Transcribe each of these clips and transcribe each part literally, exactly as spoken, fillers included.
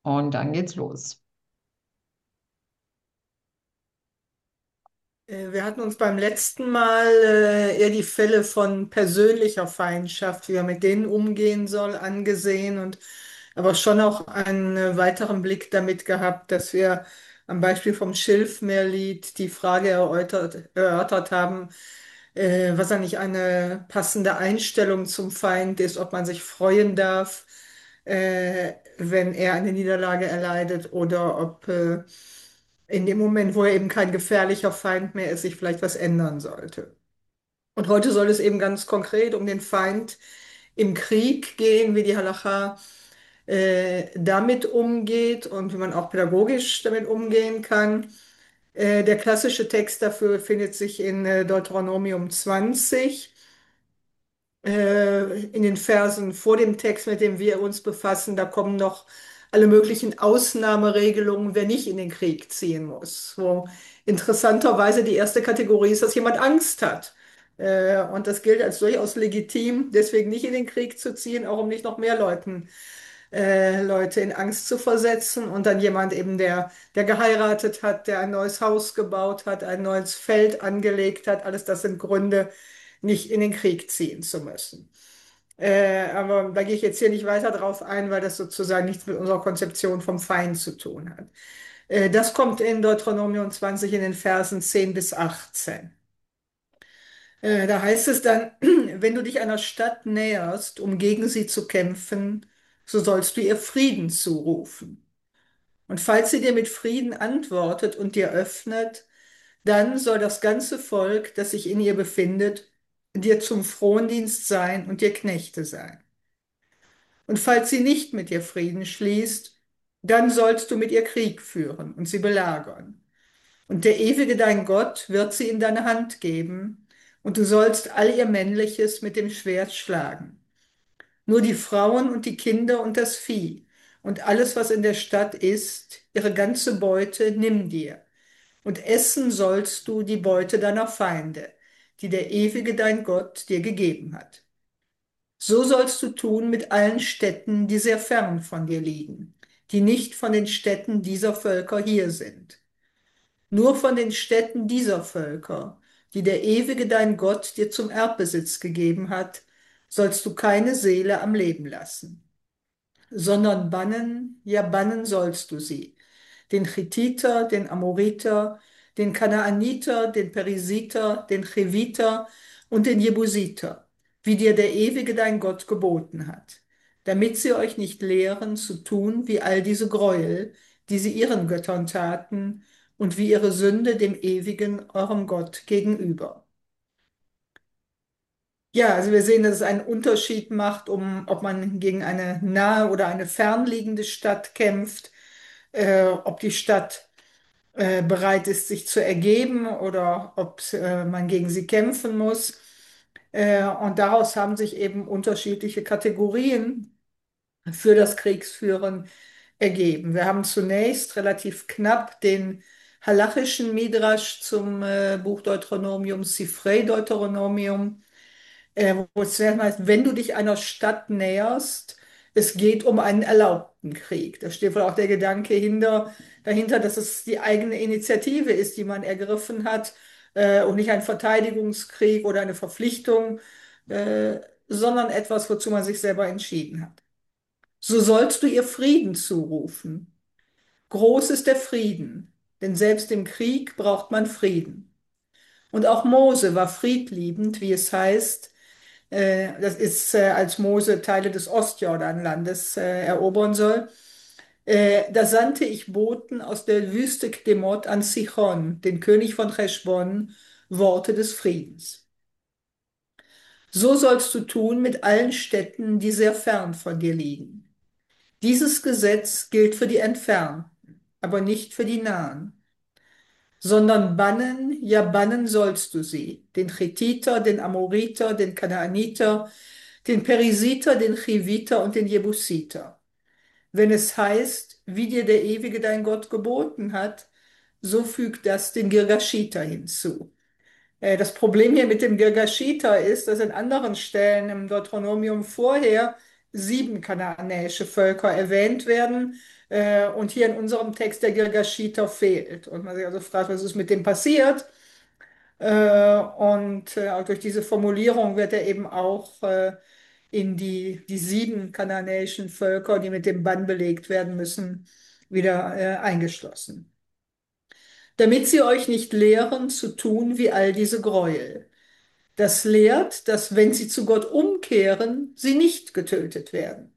Und dann geht's los. Äh, Wir hatten uns beim letzten Mal äh, eher die Fälle von persönlicher Feindschaft, wie man mit denen umgehen soll, angesehen und aber schon auch einen äh, weiteren Blick damit gehabt, dass wir am Beispiel vom Schilfmeerlied die Frage erörtert, erörtert haben, äh, was eigentlich eine passende Einstellung zum Feind ist, ob man sich freuen darf, äh, wenn er eine Niederlage erleidet oder ob äh, in dem Moment, wo er eben kein gefährlicher Feind mehr ist, sich vielleicht was ändern sollte. Und heute soll es eben ganz konkret um den Feind im Krieg gehen, wie die Halacha äh, damit umgeht und wie man auch pädagogisch damit umgehen kann. Äh, der klassische Text dafür findet sich in äh, Deuteronomium zwanzig, äh, in den Versen vor dem Text, mit dem wir uns befassen. Da kommen noch alle möglichen Ausnahmeregelungen, wer nicht in den Krieg ziehen muss. Wo interessanterweise die erste Kategorie ist, dass jemand Angst hat. Äh, und das gilt als durchaus legitim, deswegen nicht in den Krieg zu ziehen, auch um nicht noch mehr Leuten äh, Leute in Angst zu versetzen. Und dann jemand eben, der, der geheiratet hat, der ein neues Haus gebaut hat, ein neues Feld angelegt hat. Alles das sind Gründe, nicht in den Krieg ziehen zu müssen. Äh, aber da gehe ich jetzt hier nicht weiter drauf ein, weil das sozusagen nichts mit unserer Konzeption vom Feind zu tun hat. Äh, das kommt in Deuteronomium zwanzig in den Versen zehn bis achtzehn. Äh, da heißt es dann, wenn du dich einer Stadt näherst, um gegen sie zu kämpfen, so sollst du ihr Frieden zurufen. Und falls sie dir mit Frieden antwortet und dir öffnet, dann soll das ganze Volk, das sich in ihr befindet, dir zum Frondienst sein und dir Knechte sein. Und falls sie nicht mit dir Frieden schließt, dann sollst du mit ihr Krieg führen und sie belagern. Und der ewige dein Gott wird sie in deine Hand geben, und du sollst all ihr Männliches mit dem Schwert schlagen. Nur die Frauen und die Kinder und das Vieh und alles, was in der Stadt ist, ihre ganze Beute nimm dir. Und essen sollst du die Beute deiner Feinde, die der ewige dein Gott dir gegeben hat. So sollst du tun mit allen Städten, die sehr fern von dir liegen, die nicht von den Städten dieser Völker hier sind. Nur von den Städten dieser Völker, die der ewige dein Gott dir zum Erbbesitz gegeben hat, sollst du keine Seele am Leben lassen, sondern bannen, ja bannen sollst du sie, den Chithiter, den Amoriter, den Kanaaniter, den Perisiter, den Cheviter und den Jebusiter, wie dir der ewige dein Gott geboten hat, damit sie euch nicht lehren zu tun wie all diese Gräuel, die sie ihren Göttern taten, und wie ihre Sünde dem ewigen eurem Gott gegenüber. Ja, also wir sehen, dass es einen Unterschied macht, um, ob man gegen eine nahe oder eine fernliegende Stadt kämpft, äh, ob die Stadt äh, bereit ist, sich zu ergeben oder ob äh, man gegen sie kämpfen muss. Äh, und daraus haben sich eben unterschiedliche Kategorien für das Kriegsführen ergeben. Wir haben zunächst relativ knapp den halachischen Midrash zum äh, Buch Deuteronomium, Sifrei Deuteronomium, äh, wo es zuerst mal heißt, wenn du dich einer Stadt näherst, es geht um einen erlaubten Krieg. Da steht wohl auch der Gedanke hinter, dahinter, dass es die eigene Initiative ist, die man ergriffen hat, äh, und nicht ein Verteidigungskrieg oder eine Verpflichtung, äh, sondern etwas, wozu man sich selber entschieden hat. So sollst du ihr Frieden zurufen. Groß ist der Frieden, denn selbst im Krieg braucht man Frieden. Und auch Mose war friedliebend, wie es heißt, äh, das ist, äh, als Mose Teile des Ostjordanlandes äh, erobern soll. Äh, da sandte ich Boten aus der Wüste Qdemot an Sichon, den König von Heschbon, Worte des Friedens. So sollst du tun mit allen Städten, die sehr fern von dir liegen. Dieses Gesetz gilt für die Entfernten, aber nicht für die Nahen, sondern bannen, ja bannen sollst du sie, den Chethiter, den Amoriter, den Kanaaniter, den Perisiter, den Chiviter und den Jebusiter. Wenn es heißt, wie dir der Ewige dein Gott geboten hat, so fügt das den Girgashiter hinzu. Äh, Das Problem hier mit dem Girgashiter ist, dass in anderen Stellen im Deuteronomium vorher sieben kanaanäische Völker erwähnt werden. Äh, und hier in unserem Text der Girgashiter fehlt. Und man sich also fragt, was ist mit dem passiert? Äh, und äh, auch durch diese Formulierung wird er eben auch äh, in die, die sieben kanaanäischen Völker, die mit dem Bann belegt werden müssen, wieder äh, eingeschlossen. Damit sie euch nicht lehren, zu tun wie all diese Gräuel. Das lehrt, dass wenn sie zu Gott umkehren, sie nicht getötet werden.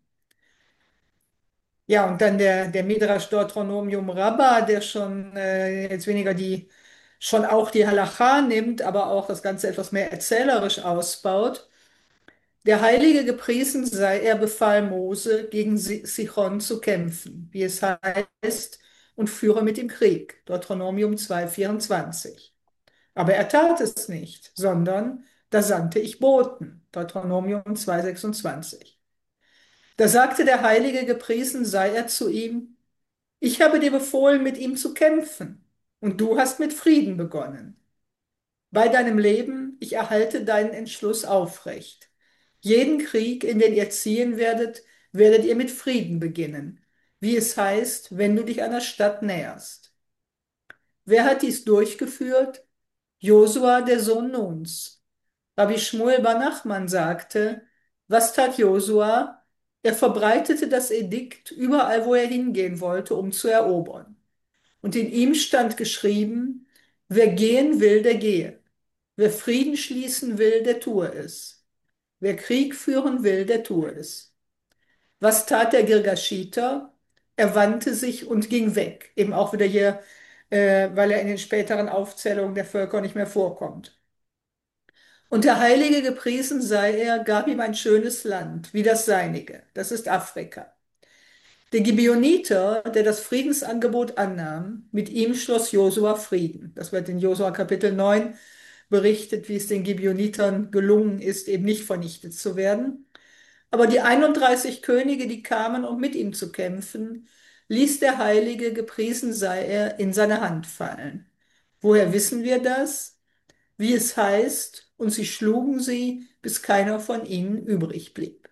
Ja, und dann der, der Midrash Deuteronomium Rabbah, der schon äh, jetzt weniger die, schon auch die Halacha nimmt, aber auch das Ganze etwas mehr erzählerisch ausbaut. Der Heilige gepriesen sei, er befahl Mose, gegen Si- Sichon zu kämpfen, wie es heißt, und führe mit ihm Krieg. Deuteronomium zwei vierundzwanzig. Aber er tat es nicht, sondern da sandte ich Boten. Deuteronomium zwei sechsundzwanzig. Da sagte der Heilige, gepriesen sei er zu ihm, ich habe dir befohlen, mit ihm zu kämpfen, und du hast mit Frieden begonnen. Bei deinem Leben, ich erhalte deinen Entschluss aufrecht. Jeden Krieg, in den ihr ziehen werdet, werdet ihr mit Frieden beginnen, wie es heißt, wenn du dich einer Stadt näherst. Wer hat dies durchgeführt? Josua, der Sohn Nuns. Rabbi Shmuel bar Nachman sagte, was tat Josua? Er verbreitete das Edikt überall, wo er hingehen wollte, um zu erobern. Und in ihm stand geschrieben, wer gehen will, der gehe. Wer Frieden schließen will, der tue es. Wer Krieg führen will, der tue es. Was tat der Girgashiter? Er wandte sich und ging weg. Eben auch wieder hier, äh, weil er in den späteren Aufzählungen der Völker nicht mehr vorkommt. Und der Heilige gepriesen sei er, gab ihm ein schönes Land, wie das seinige. Das ist Afrika. Der Gibeoniter, der das Friedensangebot annahm, mit ihm schloss Josua Frieden. Das wird in Josua Kapitel neun berichtet, wie es den Gibeonitern gelungen ist, eben nicht vernichtet zu werden. Aber die einunddreißig Könige, die kamen, um mit ihm zu kämpfen, ließ der Heilige, gepriesen sei er, in seine Hand fallen. Woher wissen wir das? Wie es heißt, und sie schlugen sie, bis keiner von ihnen übrig blieb.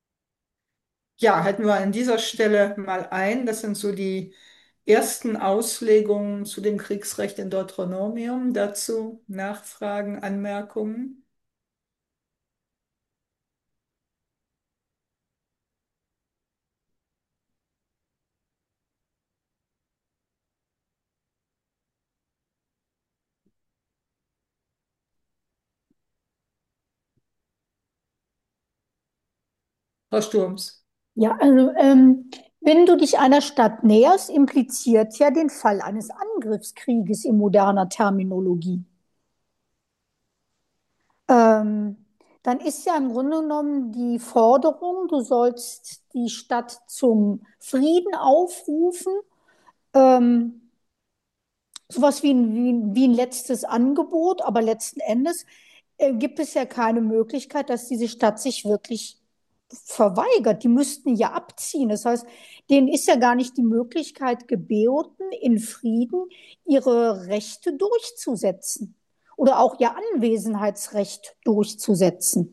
Ja, halten wir an dieser Stelle mal ein. Das sind so die ersten Auslegungen zu dem Kriegsrecht in Deuteronomium. Dazu Nachfragen, Anmerkungen. Frau Sturms. Ja, also ähm, wenn du dich einer Stadt näherst, impliziert ja den Fall eines Angriffskrieges in moderner Terminologie. Ähm, Dann ist ja im Grunde genommen die Forderung, du sollst die Stadt zum Frieden aufrufen, ähm, sowas wie ein, wie, ein- wie ein letztes Angebot, aber letzten Endes äh, gibt es ja keine Möglichkeit, dass diese Stadt sich wirklich verweigert. Die müssten ja abziehen. Das heißt, denen ist ja gar nicht die Möglichkeit geboten, in Frieden ihre Rechte durchzusetzen oder auch ihr Anwesenheitsrecht durchzusetzen.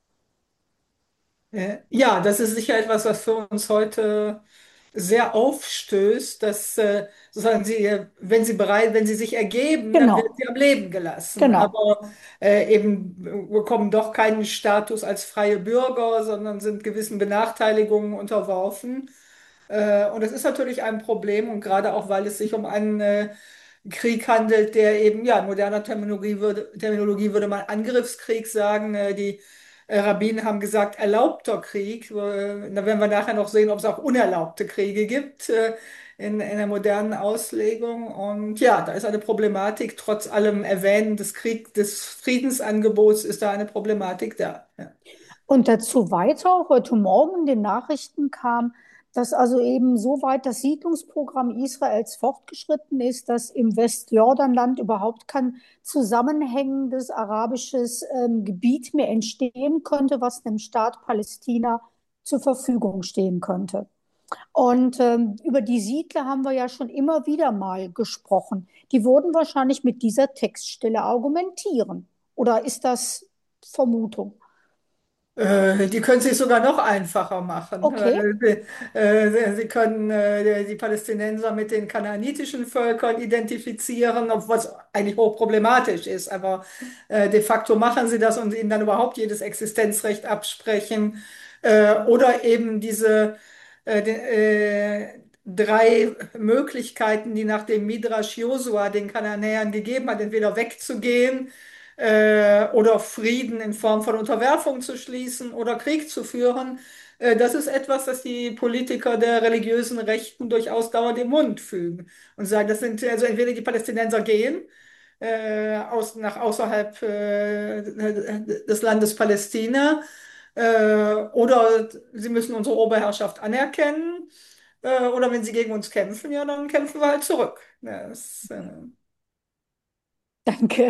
Äh, Ja, das ist sicher etwas, was für uns heute sehr aufstößt, dass äh, sozusagen sie, wenn sie bereit, wenn sie sich ergeben, dann werden Genau, sie am Leben gelassen. genau. Aber äh, eben bekommen doch keinen Status als freie Bürger, sondern sind gewissen Benachteiligungen unterworfen. Äh, und das ist natürlich ein Problem und gerade auch, weil es sich um einen äh, Krieg handelt, der eben, ja, in moderner Terminologie würde, Terminologie würde man Angriffskrieg sagen. Äh, die äh, Rabbinen haben gesagt, erlaubter Krieg. Äh, da werden wir nachher noch sehen, ob es auch unerlaubte Kriege gibt äh, in, in der modernen Auslegung. Und ja, da ist eine Problematik, trotz allem Erwähnen des Krieg, des Friedensangebots ist da eine Problematik da. Ja. Und dazu weiter, heute Morgen in den Nachrichten kam, dass also eben so weit das Siedlungsprogramm Israels fortgeschritten ist, dass im Westjordanland überhaupt kein zusammenhängendes arabisches ähm, Gebiet mehr entstehen könnte, was dem Staat Palästina zur Verfügung stehen könnte. Und ähm, über die Siedler haben wir ja schon immer wieder mal gesprochen. Die würden wahrscheinlich mit dieser Textstelle argumentieren. Oder ist das Vermutung? Äh, die können es sich sogar noch einfacher machen. Okay, Weil, äh, sie können äh, die Palästinenser mit den kanaanitischen Völkern identifizieren, ob- was eigentlich hochproblematisch ist. Aber äh, de facto machen sie das und ihnen dann überhaupt jedes Existenzrecht absprechen. Äh, oder eben diese äh, de, äh, drei Möglichkeiten, die nach dem Midrash Josua den Kananäern gegeben hat, entweder wegzugehen, äh, oder Frieden in Form von Unterwerfung zu schließen oder Krieg zu führen. Äh, das ist etwas, das die Politiker der religiösen Rechten durchaus dauernd im Mund fügen und sagen, das sind also entweder die Palästinenser gehen äh, aus, nach außerhalb äh, des Landes Palästina, äh, oder sie müssen unsere Oberherrschaft anerkennen, äh, oder wenn sie gegen uns kämpfen, ja, dann kämpfen wir halt zurück. Das, äh, danke.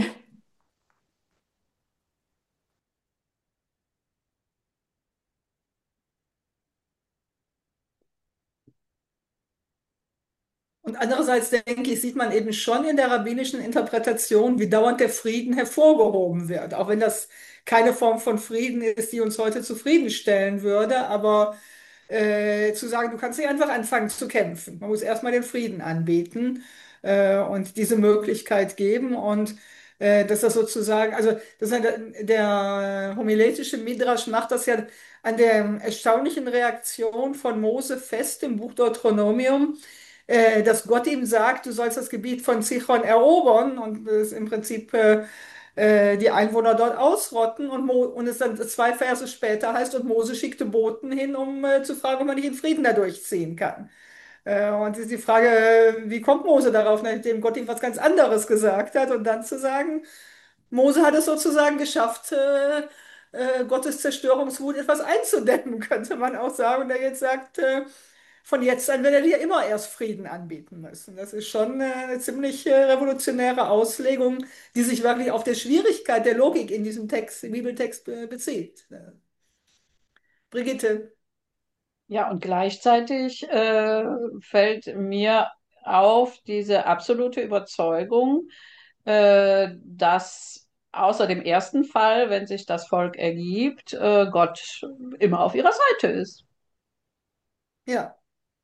Und andererseits denke ich, sieht man eben schon in der rabbinischen Interpretation, wie dauernd der Frieden hervorgehoben wird. Auch wenn das keine Form von Frieden ist, die uns heute zufriedenstellen würde, aber äh, zu sagen, du kannst nicht einfach anfangen zu kämpfen. Man muss erstmal den Frieden anbieten äh, und diese Möglichkeit geben. Und äh, dass das sozusagen, also das ist der, der homiletische Midrasch macht das ja an der erstaunlichen Reaktion von Mose fest im Buch Deuteronomium, äh, dass Gott ihm sagt, du sollst das Gebiet von Zichon erobern und es im Prinzip äh, äh, die Einwohner dort ausrotten und, Mo und es dann zwei Verse später heißt, und Mose schickte Boten hin, um äh, zu fragen, ob man nicht in Frieden da durchziehen kann. Äh, und ist die Frage, äh, wie kommt Mose darauf, nachdem Gott ihm was ganz anderes gesagt hat und dann zu sagen, Mose hat es sozusagen geschafft, äh, äh, Gottes Zerstörungswut etwas einzudämmen, könnte man auch sagen. Und er jetzt sagt, äh, von jetzt an wird er dir immer erst Frieden anbieten müssen. Das ist schon äh, eine ziemlich äh, revolutionäre Auslegung, die sich wirklich auf der Schwierigkeit der Logik in diesem Text, im Bibeltext äh, bezieht. Äh, Brigitte. Ja, und gleichzeitig äh, fällt mir auf diese absolute Überzeugung, äh, dass außer dem ersten Fall, wenn sich das Volk ergibt, äh, Gott immer auf ihrer Seite ist. Ja.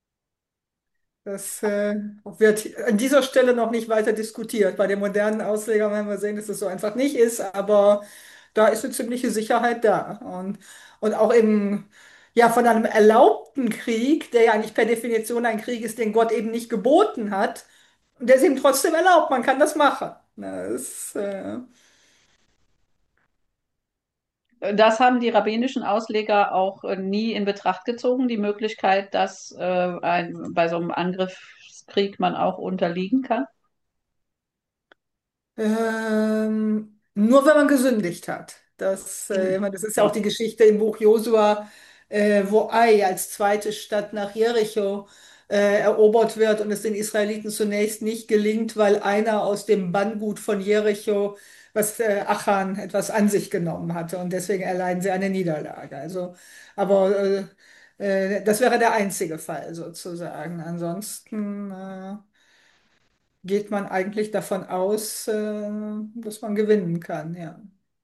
Das äh, wird an dieser Stelle noch nicht weiter diskutiert. Bei den modernen Auslegern werden wir sehen, dass es so einfach nicht ist, aber da ist eine ziemliche Sicherheit da. Und, und auch im, ja, von einem erlaubten Krieg, der ja eigentlich per Definition ein Krieg ist, den Gott eben nicht geboten hat, der ist ihm trotzdem erlaubt. Man kann das machen. Das, äh, Das haben die rabbinischen Ausleger auch äh, nie in Betracht gezogen, die Möglichkeit, dass äh, ein, bei so einem Angriffskrieg man auch unterliegen kann. Ähm, nur wenn man gesündigt hat. Das, äh, ich meine, das ist ja auch Ja. die Geschichte im Buch Josua, äh, wo Ai als zweite Stadt nach Jericho äh, erobert wird und es den Israeliten zunächst nicht gelingt, weil einer aus dem Banngut von Jericho, was äh, Achan etwas an sich genommen hatte und deswegen erleiden sie eine Niederlage. Also, aber äh, äh, das wäre der einzige Fall sozusagen. Ansonsten äh, geht man eigentlich davon aus, äh, dass man gewinnen kann, ja.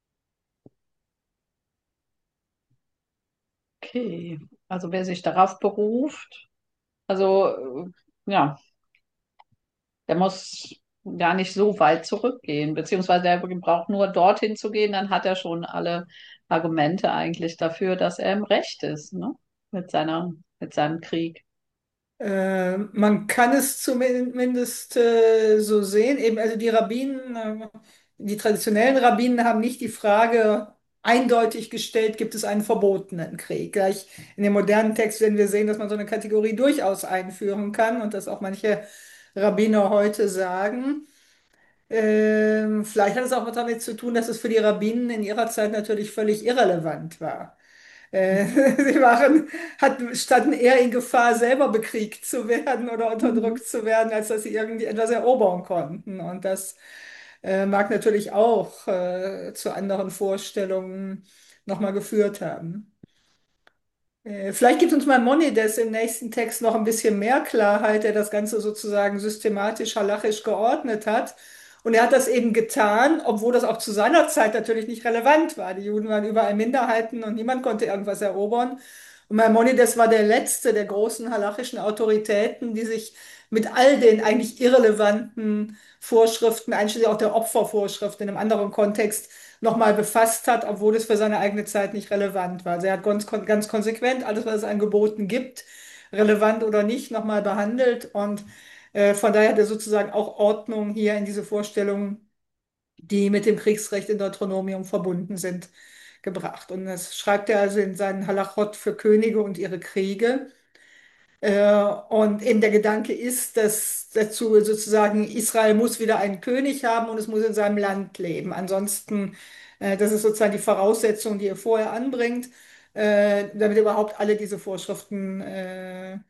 Okay, also wer sich darauf beruft, also äh, ja, der muss gar nicht so weit zurückgehen, beziehungsweise er braucht nur dorthin zu gehen, dann hat er schon alle Argumente eigentlich dafür, dass er im Recht ist, ne? Mit seiner, mit seinem Krieg. Äh, man kann es zumindest äh, so sehen. Eben, also die Rabbinen, äh, die traditionellen Rabbinen haben nicht die Frage eindeutig gestellt, gibt es einen verbotenen Krieg. Gleich in dem modernen Text werden wir sehen, dass man so eine Kategorie durchaus einführen kann und das auch manche Rabbiner heute sagen. Ähm, vielleicht hat es auch was damit zu tun, dass es für die Rabbinen in ihrer Zeit natürlich völlig irrelevant war. Äh, sie waren, hatten, standen eher in Gefahr, selber bekriegt zu werden oder Mhm. unterdrückt zu werden, als dass sie irgendwie etwas erobern konnten. Und das äh, mag natürlich auch äh, zu anderen Vorstellungen nochmal geführt haben. Äh, vielleicht gibt uns Maimonides im nächsten Text noch ein bisschen mehr Klarheit, der das Ganze sozusagen systematisch halachisch geordnet hat Und er hat das eben getan, obwohl das auch zu seiner Zeit natürlich nicht relevant war. Die Juden waren überall Minderheiten und niemand konnte irgendwas erobern. Und Maimonides war der letzte der großen halachischen Autoritäten, die sich mit all den eigentlich irrelevanten Vorschriften, einschließlich auch der Opfervorschrift in einem anderen Kontext, nochmal befasst hat, obwohl es für seine eigene Zeit nicht relevant war. Also er hat ganz, ganz konsequent alles, was es an Geboten gibt, relevant oder nicht, nochmal behandelt. Und äh, von daher hat er sozusagen auch Ordnung hier in diese Vorstellungen, die mit dem Kriegsrecht in Deuteronomium verbunden sind, gebracht. Und das schreibt er also in seinen Halachot für Könige und ihre Kriege. Äh, und eben der Gedanke ist, dass dazu sozusagen Israel muss wieder einen König haben und es muss in seinem Land leben. Ansonsten, äh, das ist sozusagen die Voraussetzung, die er vorher anbringt, äh, damit überhaupt alle diese Vorschriften äh,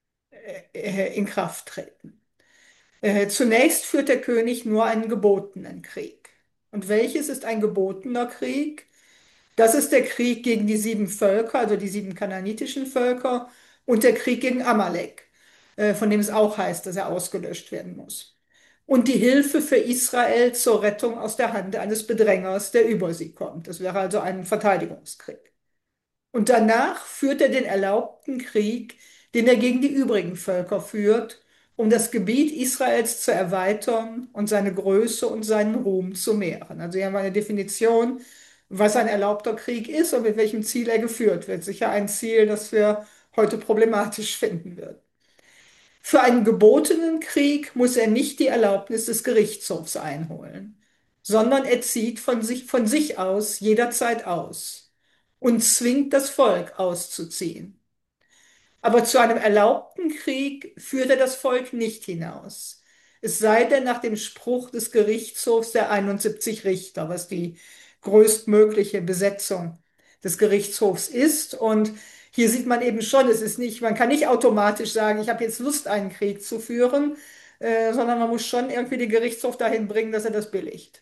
äh, in Kraft treten. Äh, zunächst führt der König nur einen gebotenen Krieg. Und welches ist ein gebotener Krieg? Das ist der Krieg gegen die sieben Völker, also die sieben kanaanitischen Völker, und der Krieg gegen Amalek, äh, von dem es auch heißt, dass er ausgelöscht werden muss. Und die Hilfe für Israel zur Rettung aus der Hand eines Bedrängers, der über sie kommt. Das wäre also ein Verteidigungskrieg. Und danach führt er den erlaubten Krieg, den er gegen die übrigen Völker führt, um das Gebiet Israels zu erweitern und seine Größe und seinen Ruhm zu mehren. Also hier haben wir eine Definition, was ein erlaubter Krieg ist und mit welchem Ziel er geführt wird. Sicher ein Ziel, das wir heute problematisch finden würden. Für einen gebotenen Krieg muss er nicht die Erlaubnis des Gerichtshofs einholen, sondern er zieht von sich, von sich aus jederzeit aus und zwingt das Volk auszuziehen. Aber zu einem erlaubten Krieg führt er das Volk nicht hinaus. Es sei denn nach dem Spruch des Gerichtshofs der einundsiebzig Richter, was die größtmögliche Besetzung des Gerichtshofs ist. Und hier sieht man eben schon, es ist nicht, man kann nicht automatisch sagen, ich habe jetzt Lust, einen Krieg zu führen, äh, sondern man muss schon irgendwie den Gerichtshof dahin bringen, dass er das billigt.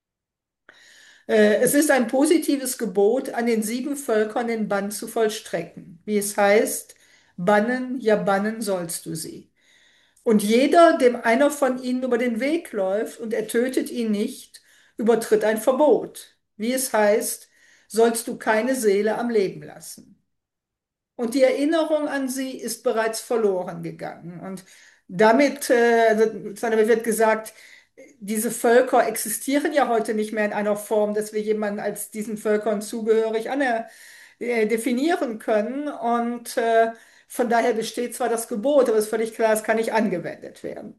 Äh, Es ist ein positives Gebot, an den sieben Völkern den Bann zu vollstrecken. Wie es heißt, bannen, ja bannen sollst du sie. Und jeder, dem einer von ihnen über den Weg läuft und er tötet ihn nicht, übertritt ein Verbot. Wie es heißt, sollst du keine Seele am Leben lassen. Und die Erinnerung an sie ist bereits verloren gegangen. Und damit, äh, also, damit wird gesagt, diese Völker existieren ja heute nicht mehr in einer Form, dass wir jemanden als diesen Völkern zugehörig aner äh, definieren können. Und äh, von daher besteht zwar das Gebot, aber es ist völlig klar, es kann nicht angewendet werden.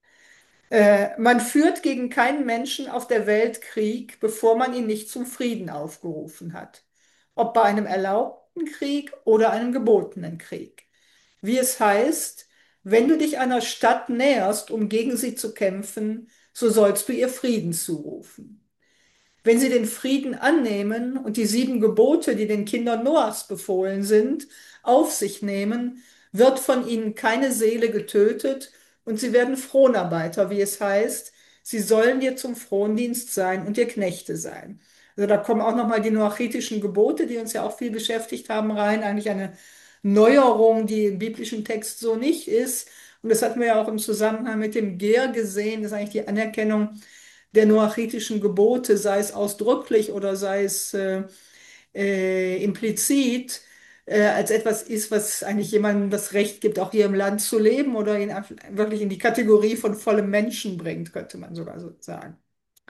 Äh, man führt gegen keinen Menschen auf der Welt Krieg, bevor man ihn nicht zum Frieden aufgerufen hat. Ob bei einem erlaubten Krieg oder einem gebotenen Krieg. Wie es heißt, wenn du dich einer Stadt näherst, um gegen sie zu kämpfen, so sollst du ihr Frieden zurufen. Wenn sie den Frieden annehmen und die sieben Gebote, die den Kindern Noachs befohlen sind, auf sich nehmen, wird von ihnen keine Seele getötet und sie werden Fronarbeiter, wie es heißt. Sie sollen dir zum Frondienst sein und dir Knechte sein. Also da kommen auch nochmal die noachitischen Gebote, die uns ja auch viel beschäftigt haben, rein. Eigentlich eine Neuerung, die im biblischen Text so nicht ist. Und das hatten wir ja auch im Zusammenhang mit dem Ger gesehen. Das ist eigentlich die Anerkennung der noachitischen Gebote, sei es ausdrücklich oder sei es äh, äh, implizit, äh, als etwas ist, was eigentlich jemandem das Recht gibt, auch hier im Land zu leben oder ihn wirklich in die Kategorie von vollem Menschen bringt, könnte man sogar so sagen.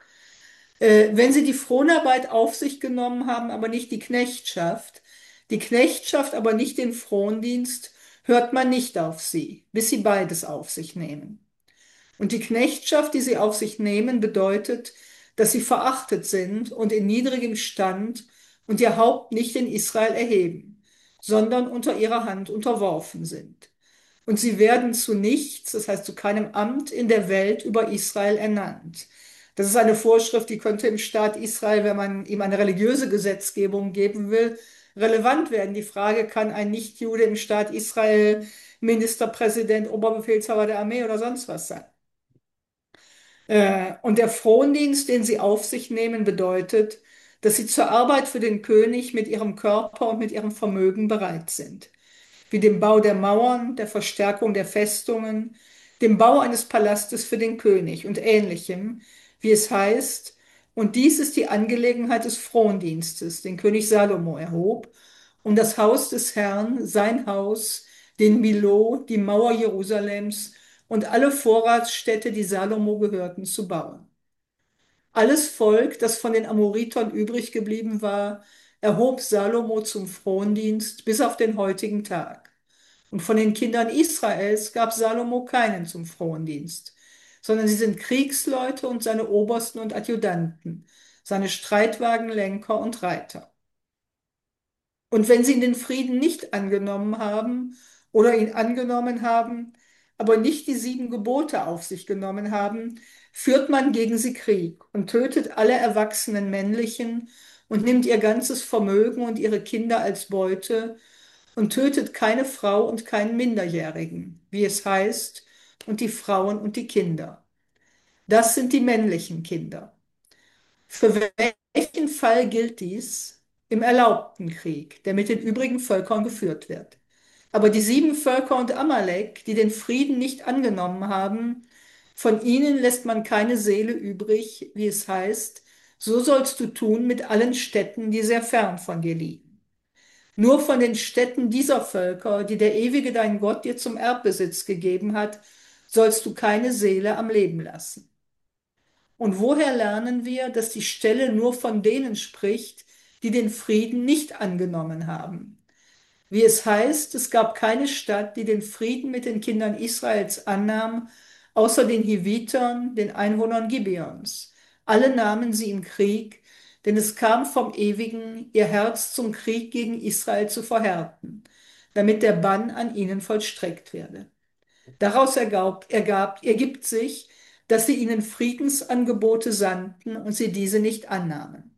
Äh, wenn sie die Fronarbeit auf sich genommen haben, aber nicht die Knechtschaft, die Knechtschaft, aber nicht den Frondienst, hört man nicht auf sie, bis sie beides auf sich nehmen. Und die Knechtschaft, die sie auf sich nehmen, bedeutet, dass sie verachtet sind und in niedrigem Stand und ihr Haupt nicht in Israel erheben, sondern unter ihrer Hand unterworfen sind. Und sie werden zu nichts, das heißt zu keinem Amt in der Welt über Israel ernannt. Das ist eine Vorschrift, die könnte im Staat Israel, wenn man ihm eine religiöse Gesetzgebung geben will, relevant werden. Die Frage, kann ein Nichtjude im Staat Israel Ministerpräsident, Oberbefehlshaber der Armee oder sonst was sein? Äh, Und der Frondienst, den sie auf sich nehmen, bedeutet, dass sie zur Arbeit für den König mit ihrem Körper und mit ihrem Vermögen bereit sind, wie dem Bau der Mauern, der Verstärkung der Festungen, dem Bau eines Palastes für den König und ähnlichem, wie es heißt, und dies ist die Angelegenheit des Frondienstes, den König Salomo erhob, um das Haus des Herrn, sein Haus, den Milo, die Mauer Jerusalems und alle Vorratsstädte, die Salomo gehörten, zu bauen. Alles Volk, das von den Amoritern übrig geblieben war, erhob Salomo zum Frondienst bis auf den heutigen Tag. Und von den Kindern Israels gab Salomo keinen zum Frondienst, sondern sie sind Kriegsleute und seine Obersten und Adjutanten, seine Streitwagenlenker und Reiter. Und wenn sie den Frieden nicht angenommen haben oder ihn angenommen haben, aber nicht die sieben Gebote auf sich genommen haben, führt man gegen sie Krieg und tötet alle erwachsenen männlichen und nimmt ihr ganzes Vermögen und ihre Kinder als Beute und tötet keine Frau und keinen Minderjährigen, wie es heißt, und die Frauen und die Kinder. Das sind die männlichen Kinder. Für welchen Fall gilt dies? Im erlaubten Krieg, der mit den übrigen Völkern geführt wird. Aber die sieben Völker und Amalek, die den Frieden nicht angenommen haben, von ihnen lässt man keine Seele übrig, wie es heißt, so sollst du tun mit allen Städten, die sehr fern von dir liegen. Nur von den Städten dieser Völker, die der ewige dein Gott dir zum Erbbesitz gegeben hat, sollst du keine Seele am Leben lassen. Und woher lernen wir, dass die Stelle nur von denen spricht, die den Frieden nicht angenommen haben? Wie es heißt, es gab keine Stadt, die den Frieden mit den Kindern Israels annahm, außer den Hivitern, den Einwohnern Gibeons. Alle nahmen sie im Krieg, denn es kam vom Ewigen, ihr Herz zum Krieg gegen Israel zu verhärten, damit der Bann an ihnen vollstreckt werde. Daraus ergab, ergab, ergibt sich, dass sie ihnen Friedensangebote sandten und sie diese nicht annahmen.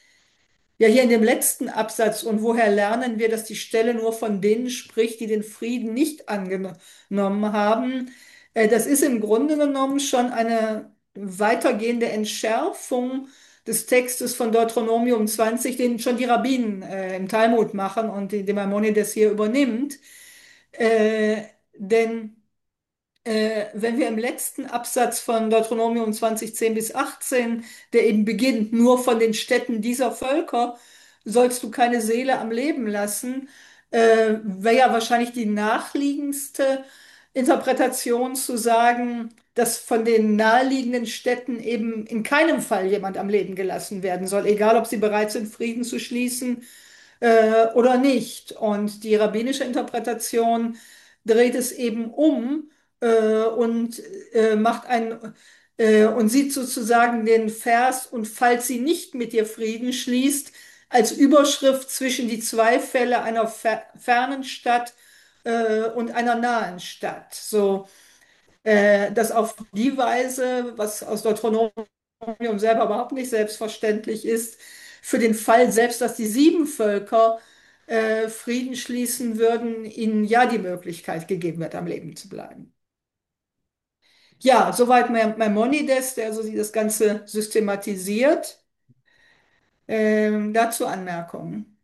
Ja, hier in dem letzten Absatz, und woher lernen wir, dass die Stelle nur von denen spricht, die den Frieden nicht angenommen haben? Äh, Das ist im Grunde genommen schon eine weitergehende Entschärfung des Textes von Deuteronomium zwanzig, den schon die Rabbinen äh, im Talmud machen und den Maimonides hier übernimmt. Äh, denn äh, wenn wir im letzten Absatz von Deuteronomium zwanzig, zehn bis achtzehn, der eben beginnt, nur von den Städten dieser Völker sollst du keine Seele am Leben lassen, äh, wäre ja wahrscheinlich die nachliegendste Interpretation zu sagen, dass von den naheliegenden Städten eben in keinem Fall jemand am Leben gelassen werden soll, egal ob sie bereit sind, Frieden zu schließen äh, oder nicht. Und die rabbinische Interpretation dreht es eben um äh, und äh, macht ein äh, und sieht sozusagen den Vers und falls sie nicht mit dir Frieden schließt, als Überschrift zwischen die zwei Fälle einer fer fernen Stadt äh, und einer nahen Stadt. So, äh, dass auf die Weise, was aus Deuteronomium selber überhaupt nicht selbstverständlich ist, für den Fall selbst, dass die sieben Völker äh, Frieden schließen würden, ihnen ja die Möglichkeit gegeben wird, am Leben zu bleiben. Ja, soweit Maimonides, der also das Ganze systematisiert. Ähm, dazu Anmerkungen.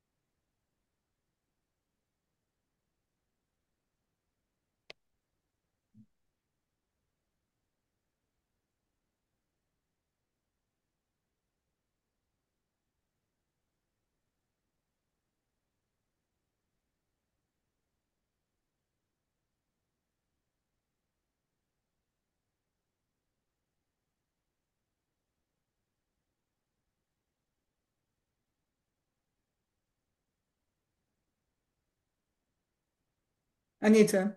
Anita.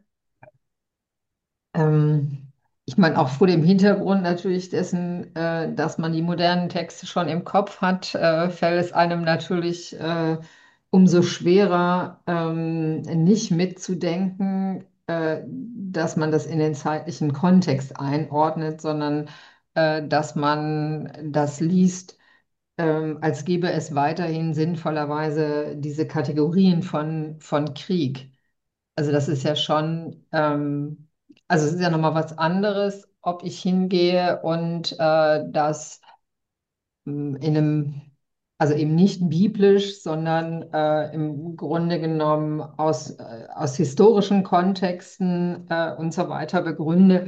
Ähm, Ich meine, auch vor dem Hintergrund natürlich dessen, äh, dass man die modernen Texte schon im Kopf hat, äh, fällt es einem natürlich äh, umso schwerer, ähm, nicht mitzudenken, äh, dass man das in den zeitlichen Kontext einordnet, sondern äh, dass man das liest, ähm, als gäbe es weiterhin sinnvollerweise diese Kategorien von, von Krieg. Also das ist ja schon, ähm, also es ist ja nochmal was anderes, ob ich hingehe und äh, das ähm, in einem, also eben nicht biblisch, sondern äh, im Grunde genommen aus, äh, aus historischen Kontexten äh, und so weiter begründe,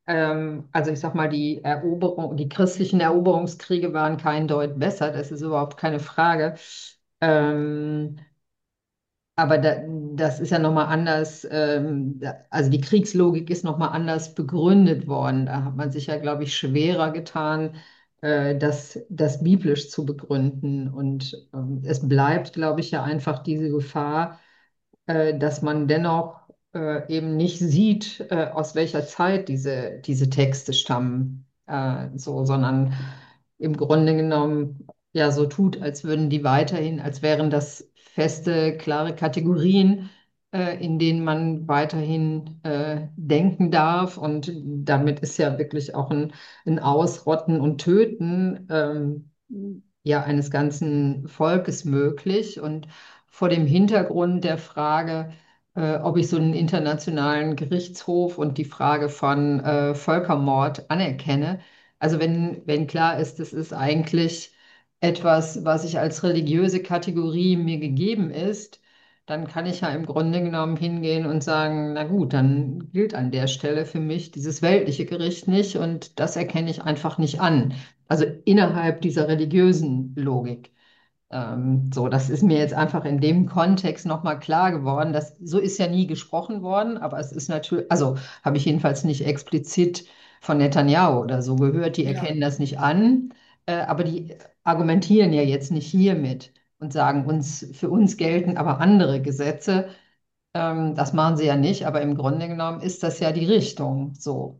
Ähm, also ich sag mal, die Eroberung, die christlichen Eroberungskriege waren kein Deut besser, das ist überhaupt keine Frage. Ähm, aber da, das ist ja nochmal anders, ähm, da- also die Kriegslogik ist nochmal anders begründet worden. Da hat man sich ja, glaube ich, schwerer getan, äh, das, das biblisch zu begründen. Und ähm, es bleibt, glaube ich, ja einfach diese Gefahr, äh, dass man dennoch äh, eben nicht sieht, äh, aus welcher Zeit diese, diese Texte stammen, äh, so, sondern im Grunde genommen ja so tut, als würden die weiterhin, als wären das feste, klare Kategorien, äh, in denen man weiterhin äh, denken darf. Und damit ist ja wirklich auch ein, ein Ausrotten und Töten ähm, ja eines ganzen Volkes möglich. Und vor dem Hintergrund der Frage, äh, ob ich so einen internationalen Gerichtshof und die Frage von äh, Völkermord anerkenne. Also wenn, wenn klar ist, das ist eigentlich etwas, was ich als religiöse Kategorie mir gegeben ist, dann kann ich ja im Grunde genommen hingehen und sagen, na gut, dann gilt an der Stelle für mich dieses weltliche Gericht nicht und das erkenne ich einfach nicht an. Also innerhalb dieser religiösen Logik. Ähm, so, das ist mir jetzt einfach in dem Kontext nochmal klar geworden. Dass, so ist ja nie gesprochen worden, aber es ist natürlich, also habe ich jedenfalls nicht explizit von Netanyahu oder so gehört, die Ja. erkennen das nicht an, äh, aber die argumentieren ja jetzt nicht hiermit und sagen, uns, für uns gelten aber andere Gesetze. Ähm, das machen sie ja nicht, aber im Grunde genommen ist das ja die Richtung so.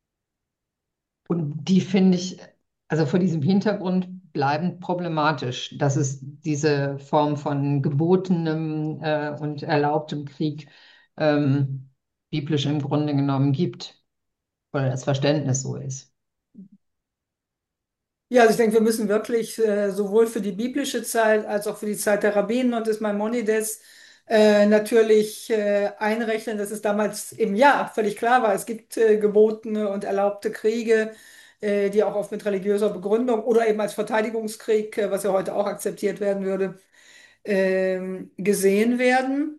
Und die finde ich, also vor diesem Hintergrund bleibend problematisch, dass es diese Form von gebotenem äh, und erlaubtem Krieg ähm, biblisch im Grunde genommen gibt. Oder das Verständnis so ist. Ja, also ich denke, wir müssen wirklich äh, sowohl für die biblische Zeit als auch für die Zeit der Rabbinen und des Maimonides äh, natürlich äh, einrechnen, dass es damals im Jahr völlig klar war, es gibt äh, gebotene und erlaubte Kriege, äh, die auch oft mit religiöser Begründung oder eben als Verteidigungskrieg, äh, was ja heute auch akzeptiert werden würde, ähm, gesehen werden.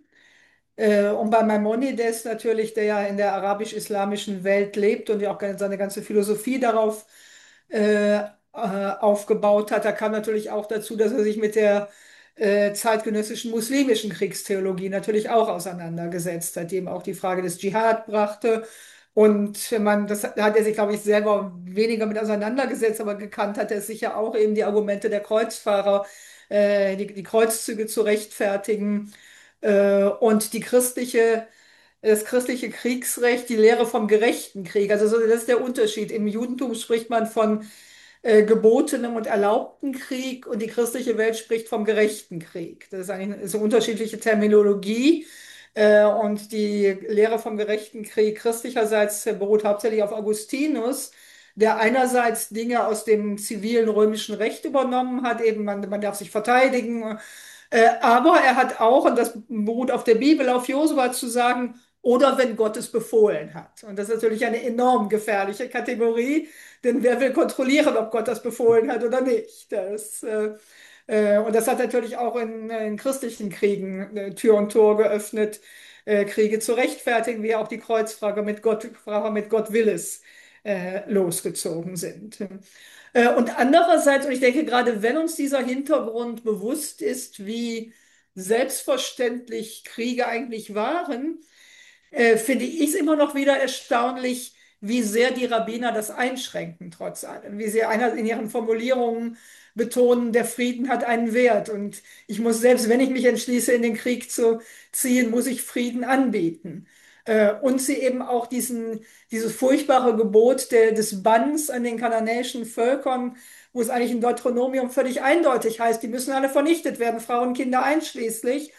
Äh, und bei Maimonides natürlich, der ja in der arabisch-islamischen Welt lebt und ja auch seine ganze Philosophie darauf äh, äh, aufgebaut hat, da kam natürlich auch dazu, dass er sich mit der äh, zeitgenössischen muslimischen Kriegstheologie natürlich auch auseinandergesetzt hat, die ihm auch die Frage des Dschihad brachte. Und wenn man, das da hat er sich, glaube ich, selber weniger mit auseinandergesetzt, aber gekannt hat er sicher auch eben die Argumente der Kreuzfahrer, äh, die, die Kreuzzüge zu rechtfertigen äh, und die christliche, das christliche Kriegsrecht, die Lehre vom gerechten Krieg. Also so, das ist der Unterschied. Im Judentum spricht man von äh, gebotenem und erlaubten Krieg und die christliche Welt spricht vom gerechten Krieg. Das ist eigentlich eine, so unterschiedliche Terminologie. Äh, und die Lehre vom gerechten Krieg christlicherseits beruht hauptsächlich auf Augustinus, der einerseits Dinge aus dem zivilen römischen Recht übernommen hat, eben man, man darf sich verteidigen, äh, aber er hat auch, und das beruht auf der Bibel, auf Josua zu sagen, oder wenn Gott es befohlen hat. Und das ist natürlich eine enorm gefährliche Kategorie, denn wer will kontrollieren, ob Gott das befohlen hat oder nicht? Das, äh, äh, und das hat natürlich auch in, in christlichen Kriegen äh, Tür und Tor geöffnet, äh, Kriege zu rechtfertigen, wie auch die Kreuzfrage mit Gott, Frage mit Gott will es äh, losgezogen sind. Äh, und andererseits, und ich denke, gerade wenn uns dieser Hintergrund bewusst ist, wie selbstverständlich Kriege eigentlich waren, äh, finde ich es immer noch wieder erstaunlich, wie sehr die Rabbiner das einschränken, trotz allem. Wie sie einer in ihren Formulierungen betonen, der Frieden hat einen Wert. Und ich muss, selbst wenn ich mich entschließe, in den Krieg zu ziehen, muss ich Frieden anbieten. Äh, und sie eben auch diesen, dieses furchtbare Gebot der, des Banns an den kananäischen Völkern, wo es eigentlich in Deuteronomium völlig eindeutig heißt, die müssen alle vernichtet werden, Frauen, Kinder einschließlich,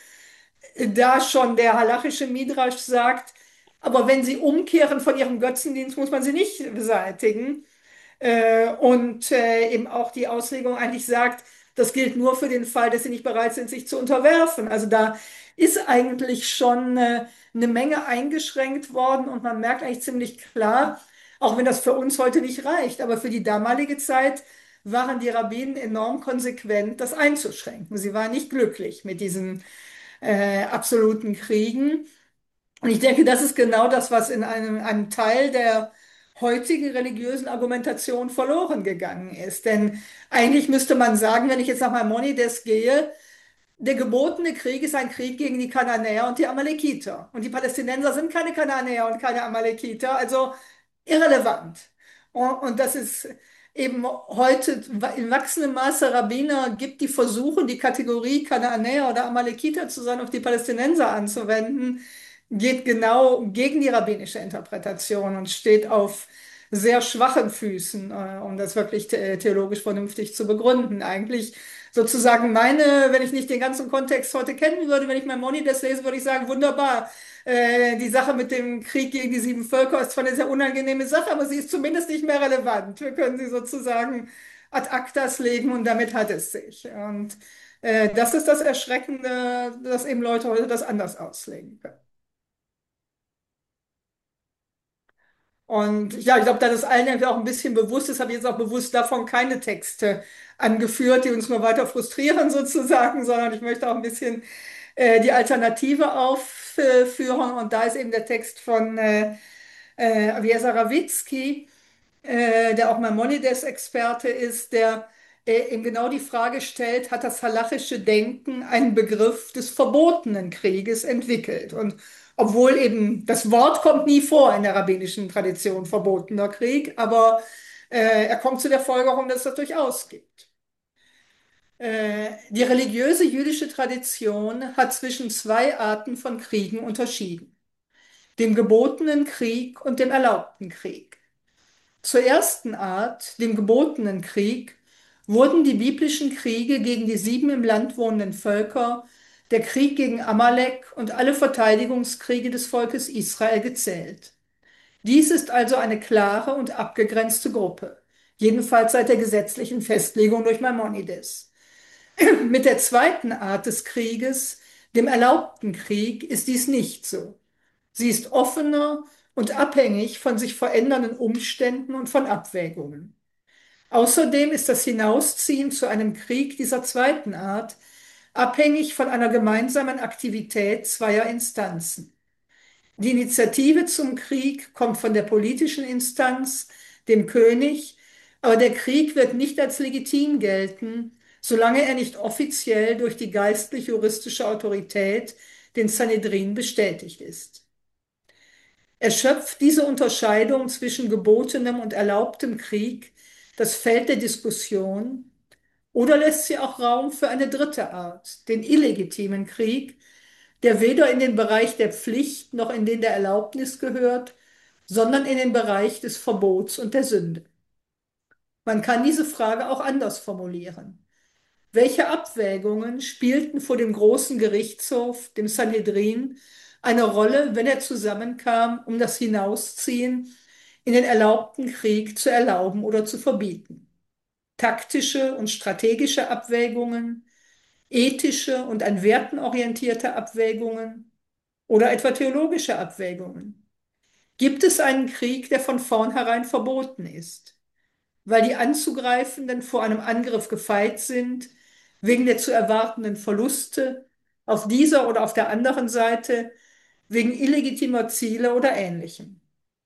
da schon der halachische Midrash sagt, aber wenn sie umkehren von ihrem Götzendienst, muss man sie nicht beseitigen. Äh, und äh, eben auch die Auslegung eigentlich sagt, das gilt nur für den Fall, dass sie nicht bereit sind, sich zu unterwerfen. Also da ist eigentlich schon äh, eine Menge eingeschränkt worden und man merkt eigentlich ziemlich klar, auch wenn das für uns heute nicht reicht, aber für die damalige Zeit waren die Rabbinen enorm konsequent, das einzuschränken. Sie waren nicht glücklich mit diesen äh, absoluten Kriegen. Und ich denke, das ist genau das, was in einem, einem Teil der heutigen religiösen Argumentation verloren gegangen ist. Denn eigentlich müsste man sagen, wenn ich jetzt nach Maimonides gehe, der gebotene Krieg ist ein Krieg gegen die Kananäer und die Amalekiter. Und die Palästinenser sind keine Kananäer und keine Amalekiter, also irrelevant. Und, und das ist eben heute in wachsendem Maße Rabbiner gibt, die versuchen, die Kategorie Kananäer oder Amalekiter zu sein, auf die Palästinenser anzuwenden, geht genau gegen die rabbinische Interpretation und steht auf sehr schwachen Füßen, äh, um das wirklich the theologisch vernünftig zu begründen. Eigentlich sozusagen meine, wenn ich nicht den ganzen Kontext heute kennen würde, wenn ich Maimonides lese, würde ich sagen, wunderbar. Äh, die Sache mit dem Krieg gegen die sieben Völker ist zwar eine sehr unangenehme Sache, aber sie ist zumindest nicht mehr relevant. Wir können sie sozusagen ad actas legen und damit hat es sich. Und äh, das ist das Erschreckende, dass eben Leute heute das anders auslegen können. Und ja, ich glaube, da das allen irgendwie auch ein bisschen bewusst ist, habe ich jetzt auch bewusst davon keine Texte angeführt, die uns nur weiter frustrieren sozusagen, sondern ich möchte auch ein bisschen äh, die Alternative aufführen. Und da ist eben der Text von äh, äh, Eliezer Rawizki, äh, der auch Maimonides-Experte ist, der äh, eben genau die Frage stellt, hat das halachische Denken einen Begriff des verbotenen Krieges entwickelt? Und obwohl eben das Wort kommt nie vor in der rabbinischen Tradition, verbotener Krieg, aber äh, er kommt zu der Folgerung, dass es das durchaus gibt. Äh, die religiöse jüdische Tradition hat zwischen zwei Arten von Kriegen unterschieden: dem gebotenen Krieg und dem erlaubten Krieg. Zur ersten Art, dem gebotenen Krieg, wurden die biblischen Kriege gegen die sieben im Land wohnenden Völker, der Krieg gegen Amalek und alle Verteidigungskriege des Volkes Israel gezählt. Dies ist also eine klare und abgegrenzte Gruppe, jedenfalls seit der gesetzlichen Festlegung durch Maimonides. Mit der zweiten Art des Krieges, dem erlaubten Krieg, ist dies nicht so. Sie ist offener und abhängig von sich verändernden Umständen und von Abwägungen. Außerdem ist das Hinausziehen zu einem Krieg dieser zweiten Art abhängig von einer gemeinsamen Aktivität zweier Instanzen. Die Initiative zum Krieg kommt von der politischen Instanz, dem König, aber der Krieg wird nicht als legitim gelten, solange er nicht offiziell durch die geistlich-juristische Autorität, den Sanhedrin, bestätigt ist. Erschöpft diese Unterscheidung zwischen gebotenem und erlaubtem Krieg das Feld der Diskussion, oder lässt sie auch Raum für eine dritte Art, den illegitimen Krieg, der weder in den Bereich der Pflicht noch in den der Erlaubnis gehört, sondern in den Bereich des Verbots und der Sünde? Man kann diese Frage auch anders formulieren. Welche Abwägungen spielten vor dem großen Gerichtshof, dem Sanhedrin, eine Rolle, wenn er zusammenkam, um das Hinausziehen in den erlaubten Krieg zu erlauben oder zu verbieten? Taktische und strategische Abwägungen, ethische und an Werten orientierte Abwägungen oder etwa theologische Abwägungen? Gibt es einen Krieg, der von vornherein verboten ist, weil die Anzugreifenden vor einem Angriff gefeit sind, wegen der zu erwartenden Verluste auf dieser oder auf der anderen Seite, wegen illegitimer Ziele oder Ähnlichem?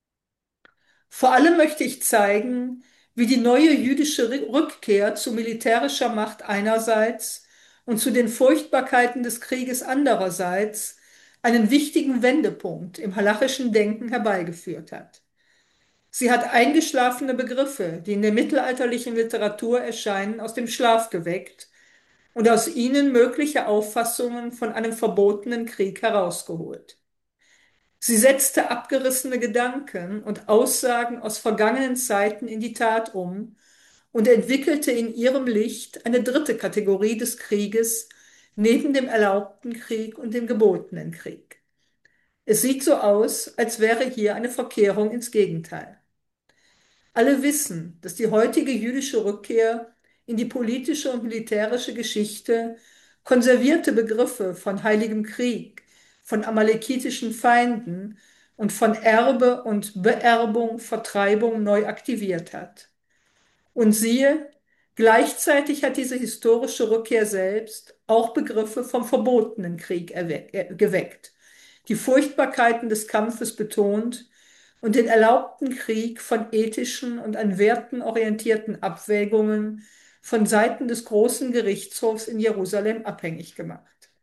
Vor allem möchte ich zeigen, wie die neue jüdische Rückkehr zu militärischer Macht einerseits und zu den Furchtbarkeiten des Krieges andererseits einen wichtigen Wendepunkt im halachischen Denken herbeigeführt hat. Sie hat eingeschlafene Begriffe, die in der mittelalterlichen Literatur erscheinen, aus dem Schlaf geweckt und aus ihnen mögliche Auffassungen von einem verbotenen Krieg herausgeholt. Sie setzte abgerissene Gedanken und Aussagen aus vergangenen Zeiten in die Tat um und entwickelte in ihrem Licht eine dritte Kategorie des Krieges neben dem erlaubten Krieg und dem gebotenen Krieg. Es sieht so aus, als wäre hier eine Verkehrung ins Gegenteil. Alle wissen, dass die heutige jüdische Rückkehr in die politische und militärische Geschichte konservierte Begriffe von Heiligem Krieg, von amalekitischen Feinden und von Erbe und Beerbung, Vertreibung neu aktiviert hat. Und siehe, gleichzeitig hat diese historische Rückkehr selbst auch Begriffe vom verbotenen Krieg geweckt, die Furchtbarkeiten des Kampfes betont und den erlaubten Krieg von ethischen und an Werten orientierten Abwägungen von Seiten des Großen Gerichtshofs in Jerusalem abhängig gemacht.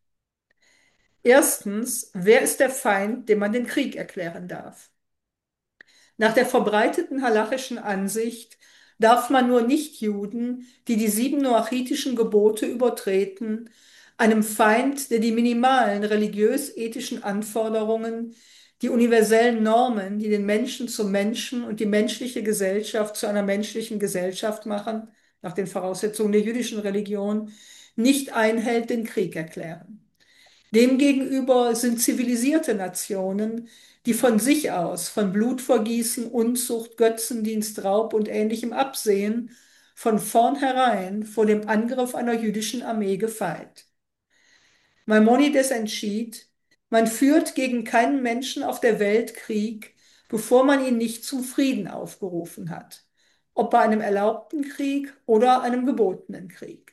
Erstens, wer ist der Feind, dem man den Krieg erklären darf? Nach der verbreiteten halachischen Ansicht darf man nur Nichtjuden, die die sieben noachitischen Gebote übertreten, einem Feind, der die minimalen religiös-ethischen Anforderungen, die universellen Normen, die den Menschen zum Menschen und die menschliche Gesellschaft zu einer menschlichen Gesellschaft machen, nach den Voraussetzungen der jüdischen Religion, nicht einhält, den Krieg erklären. Demgegenüber sind zivilisierte Nationen, die von sich aus von Blutvergießen, Unzucht, Götzendienst, Raub und Ähnlichem absehen, von vornherein vor dem Angriff einer jüdischen Armee gefeit. Maimonides entschied, man führt gegen keinen Menschen auf der Welt Krieg, bevor man ihn nicht zum Frieden aufgerufen hat, ob bei einem erlaubten Krieg oder einem gebotenen Krieg.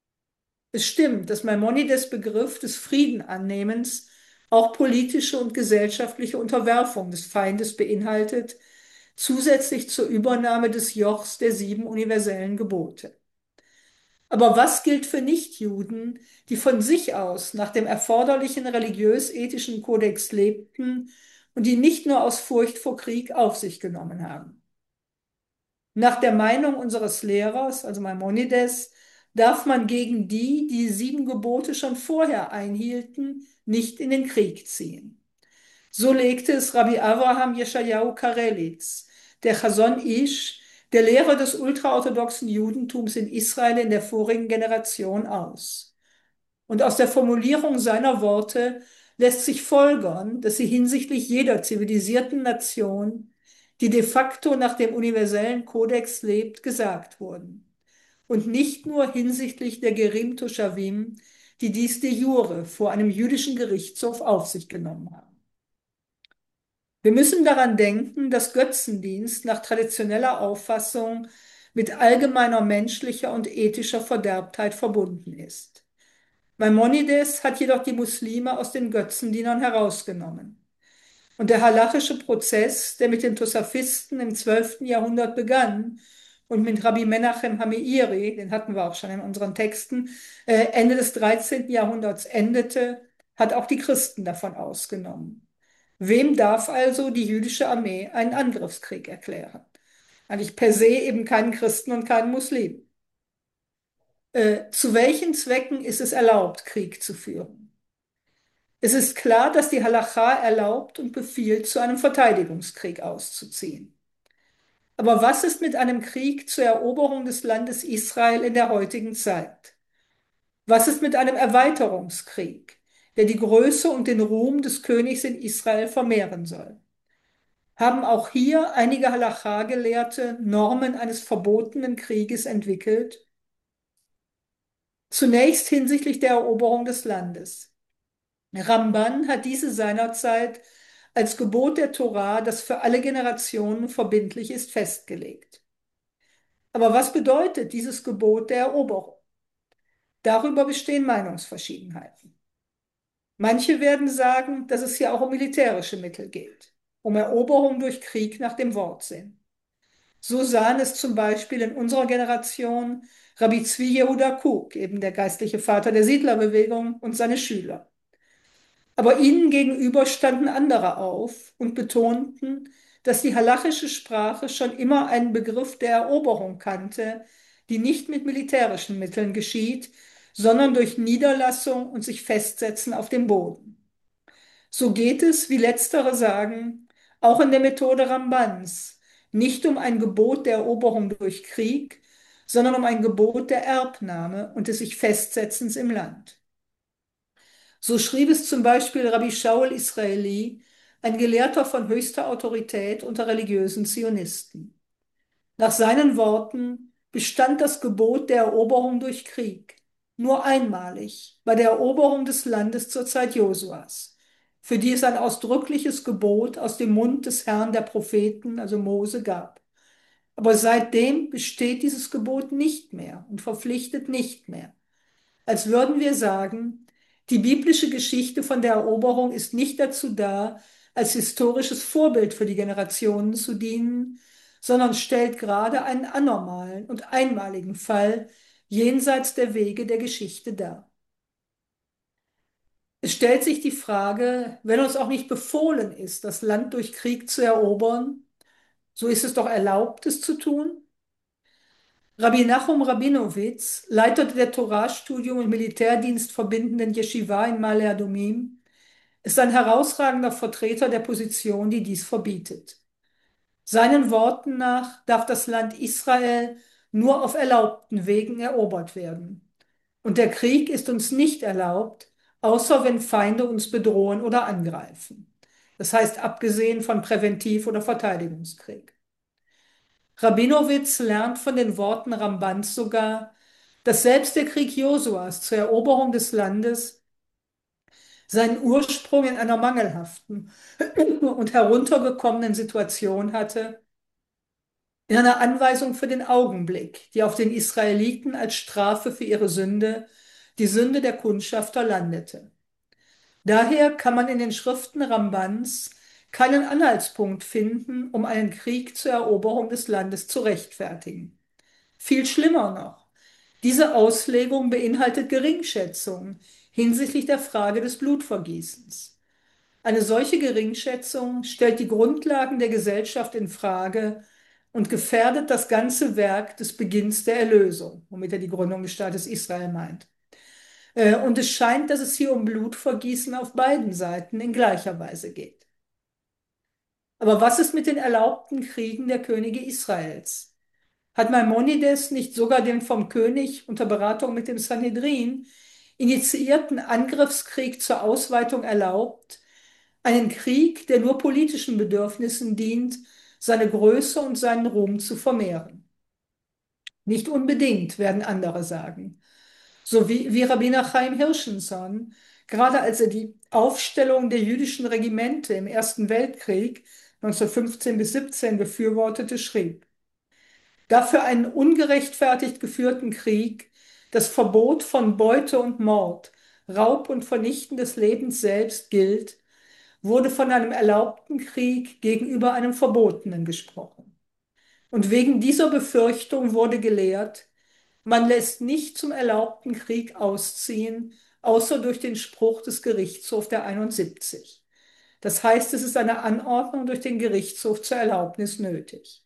Es stimmt, dass Maimonides Begriff des Friedenannehmens auch politische und gesellschaftliche Unterwerfung des Feindes beinhaltet, zusätzlich zur Übernahme des Jochs der sieben universellen Gebote. Aber was gilt für Nichtjuden, die von sich aus nach dem erforderlichen religiös-ethischen Kodex lebten und die nicht nur aus Furcht vor Krieg auf sich genommen haben? Nach der Meinung unseres Lehrers, also Maimonides, darf man gegen die, die die sieben Gebote schon vorher einhielten, nicht in den Krieg ziehen. So legte es Rabbi Avraham Jeschajahu Karelitz, der Chazon Ish, der Lehrer des ultraorthodoxen Judentums in Israel in der vorigen Generation, aus. Und aus der Formulierung seiner Worte lässt sich folgern, dass sie hinsichtlich jeder zivilisierten Nation, die de facto nach dem universellen Kodex lebt, gesagt wurden. Und nicht nur hinsichtlich der Gerim Toshavim, die dies de jure vor einem jüdischen Gerichtshof auf sich genommen haben. Wir müssen daran denken, dass Götzendienst nach traditioneller Auffassung mit allgemeiner menschlicher und ethischer Verderbtheit verbunden ist. Maimonides hat jedoch die Muslime aus den Götzendienern herausgenommen. Und der halachische Prozess, der mit den Tosafisten im zwölften Jahrhundert begann und mit Rabbi Menachem Hameiri, den hatten wir auch schon in unseren Texten, äh, Ende des dreizehnten Jahrhunderts endete, hat auch die Christen davon ausgenommen. Wem darf also die jüdische Armee einen Angriffskrieg erklären? Eigentlich per se eben keinen Christen und keinen Muslim. Äh, zu welchen Zwecken ist es erlaubt, Krieg zu führen? Es ist klar, dass die Halacha erlaubt und befiehlt, zu einem Verteidigungskrieg auszuziehen. Aber was ist mit einem Krieg zur Eroberung des Landes Israel in der heutigen Zeit? Was ist mit einem Erweiterungskrieg, der die Größe und den Ruhm des Königs in Israel vermehren soll? Haben auch hier einige Halacha-Gelehrte Normen eines verbotenen Krieges entwickelt? Zunächst hinsichtlich der Eroberung des Landes. Ramban hat diese seinerzeit als Gebot der Torah, das für alle Generationen verbindlich ist, festgelegt. Aber was bedeutet dieses Gebot der Eroberung? Darüber bestehen Meinungsverschiedenheiten. Manche werden sagen, dass es hier auch um militärische Mittel geht, um Eroberung durch Krieg nach dem Wortsinn. So sahen es zum Beispiel in unserer Generation Rabbi Zvi Yehuda Kook, eben der geistliche Vater der Siedlerbewegung, und seine Schüler. Aber ihnen gegenüber standen andere auf und betonten, dass die halachische Sprache schon immer einen Begriff der Eroberung kannte, die nicht mit militärischen Mitteln geschieht, sondern durch Niederlassung und sich Festsetzen auf dem Boden. So geht es, wie Letztere sagen, auch in der Methode Rambans, nicht um ein Gebot der Eroberung durch Krieg, sondern um ein Gebot der Erbnahme und des sich Festsetzens im Land. So schrieb es zum Beispiel Rabbi Shaul Israeli, ein Gelehrter von höchster Autorität unter religiösen Zionisten. Nach seinen Worten bestand das Gebot der Eroberung durch Krieg nur einmalig bei der Eroberung des Landes zur Zeit Josuas, für die es ein ausdrückliches Gebot aus dem Mund des Herrn der Propheten, also Mose, gab. Aber seitdem besteht dieses Gebot nicht mehr und verpflichtet nicht mehr. Als würden wir sagen, die biblische Geschichte von der Eroberung ist nicht dazu da, als historisches Vorbild für die Generationen zu dienen, sondern stellt gerade einen anormalen und einmaligen Fall jenseits der Wege der Geschichte dar. Es stellt sich die Frage, wenn uns auch nicht befohlen ist, das Land durch Krieg zu erobern, so ist es doch erlaubt, es zu tun? Rabbi Nachum Rabinowitz, Leiter der Torastudium und Militärdienst verbindenden Yeshiva in Male Adumim, ist ein herausragender Vertreter der Position, die dies verbietet. Seinen Worten nach darf das Land Israel nur auf erlaubten Wegen erobert werden. Und der Krieg ist uns nicht erlaubt, außer wenn Feinde uns bedrohen oder angreifen. Das heißt, abgesehen von Präventiv- oder Verteidigungskrieg. Rabinowitz lernt von den Worten Rambans sogar, dass selbst der Krieg Josuas zur Eroberung des Landes seinen Ursprung in einer mangelhaften und heruntergekommenen Situation hatte, in einer Anweisung für den Augenblick, die auf den Israeliten als Strafe für ihre Sünde, die Sünde der Kundschafter, landete. Daher kann man in den Schriften Rambans keinen Anhaltspunkt finden, um einen Krieg zur Eroberung des Landes zu rechtfertigen. Viel schlimmer noch, diese Auslegung beinhaltet Geringschätzung hinsichtlich der Frage des Blutvergießens. Eine solche Geringschätzung stellt die Grundlagen der Gesellschaft in Frage und gefährdet das ganze Werk des Beginns der Erlösung, womit er die Gründung des Staates Israel meint. Äh, Und es scheint, dass es hier um Blutvergießen auf beiden Seiten in gleicher Weise geht. Aber was ist mit den erlaubten Kriegen der Könige Israels? Hat Maimonides nicht sogar den vom König unter Beratung mit dem Sanhedrin initiierten Angriffskrieg zur Ausweitung erlaubt, einen Krieg, der nur politischen Bedürfnissen dient, seine Größe und seinen Ruhm zu vermehren? Nicht unbedingt, werden andere sagen. So wie, wie Rabbiner Chaim Hirschenson, gerade als er die Aufstellung der jüdischen Regimente im Ersten Weltkrieg neunzehnhundertfünfzehn bis siebzehn befürwortete, schrieb: Dafür einen ungerechtfertigt geführten Krieg, das Verbot von Beute und Mord, Raub und Vernichten des Lebens selbst gilt, wurde von einem erlaubten Krieg gegenüber einem verbotenen gesprochen. Und wegen dieser Befürchtung wurde gelehrt, man lässt nicht zum erlaubten Krieg ausziehen, außer durch den Spruch des Gerichtshofs der einundsiebzig. Das heißt, es ist eine Anordnung durch den Gerichtshof zur Erlaubnis nötig.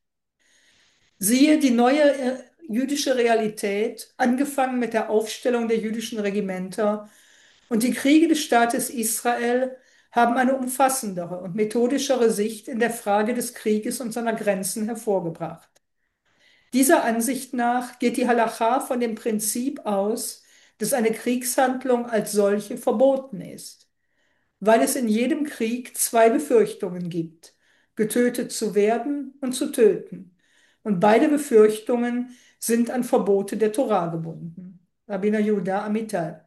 Siehe die neue äh, jüdische Realität, angefangen mit der Aufstellung der jüdischen Regimenter, und die Kriege des Staates Israel haben eine umfassendere und methodischere Sicht in der Frage des Krieges und seiner Grenzen hervorgebracht. Dieser Ansicht nach geht die Halacha von dem Prinzip aus, dass eine Kriegshandlung als solche verboten ist, weil es in jedem Krieg zwei Befürchtungen gibt: getötet zu werden und zu töten. Und beide Befürchtungen sind an Verbote der Tora gebunden. Rabbiner Yehuda Amitai.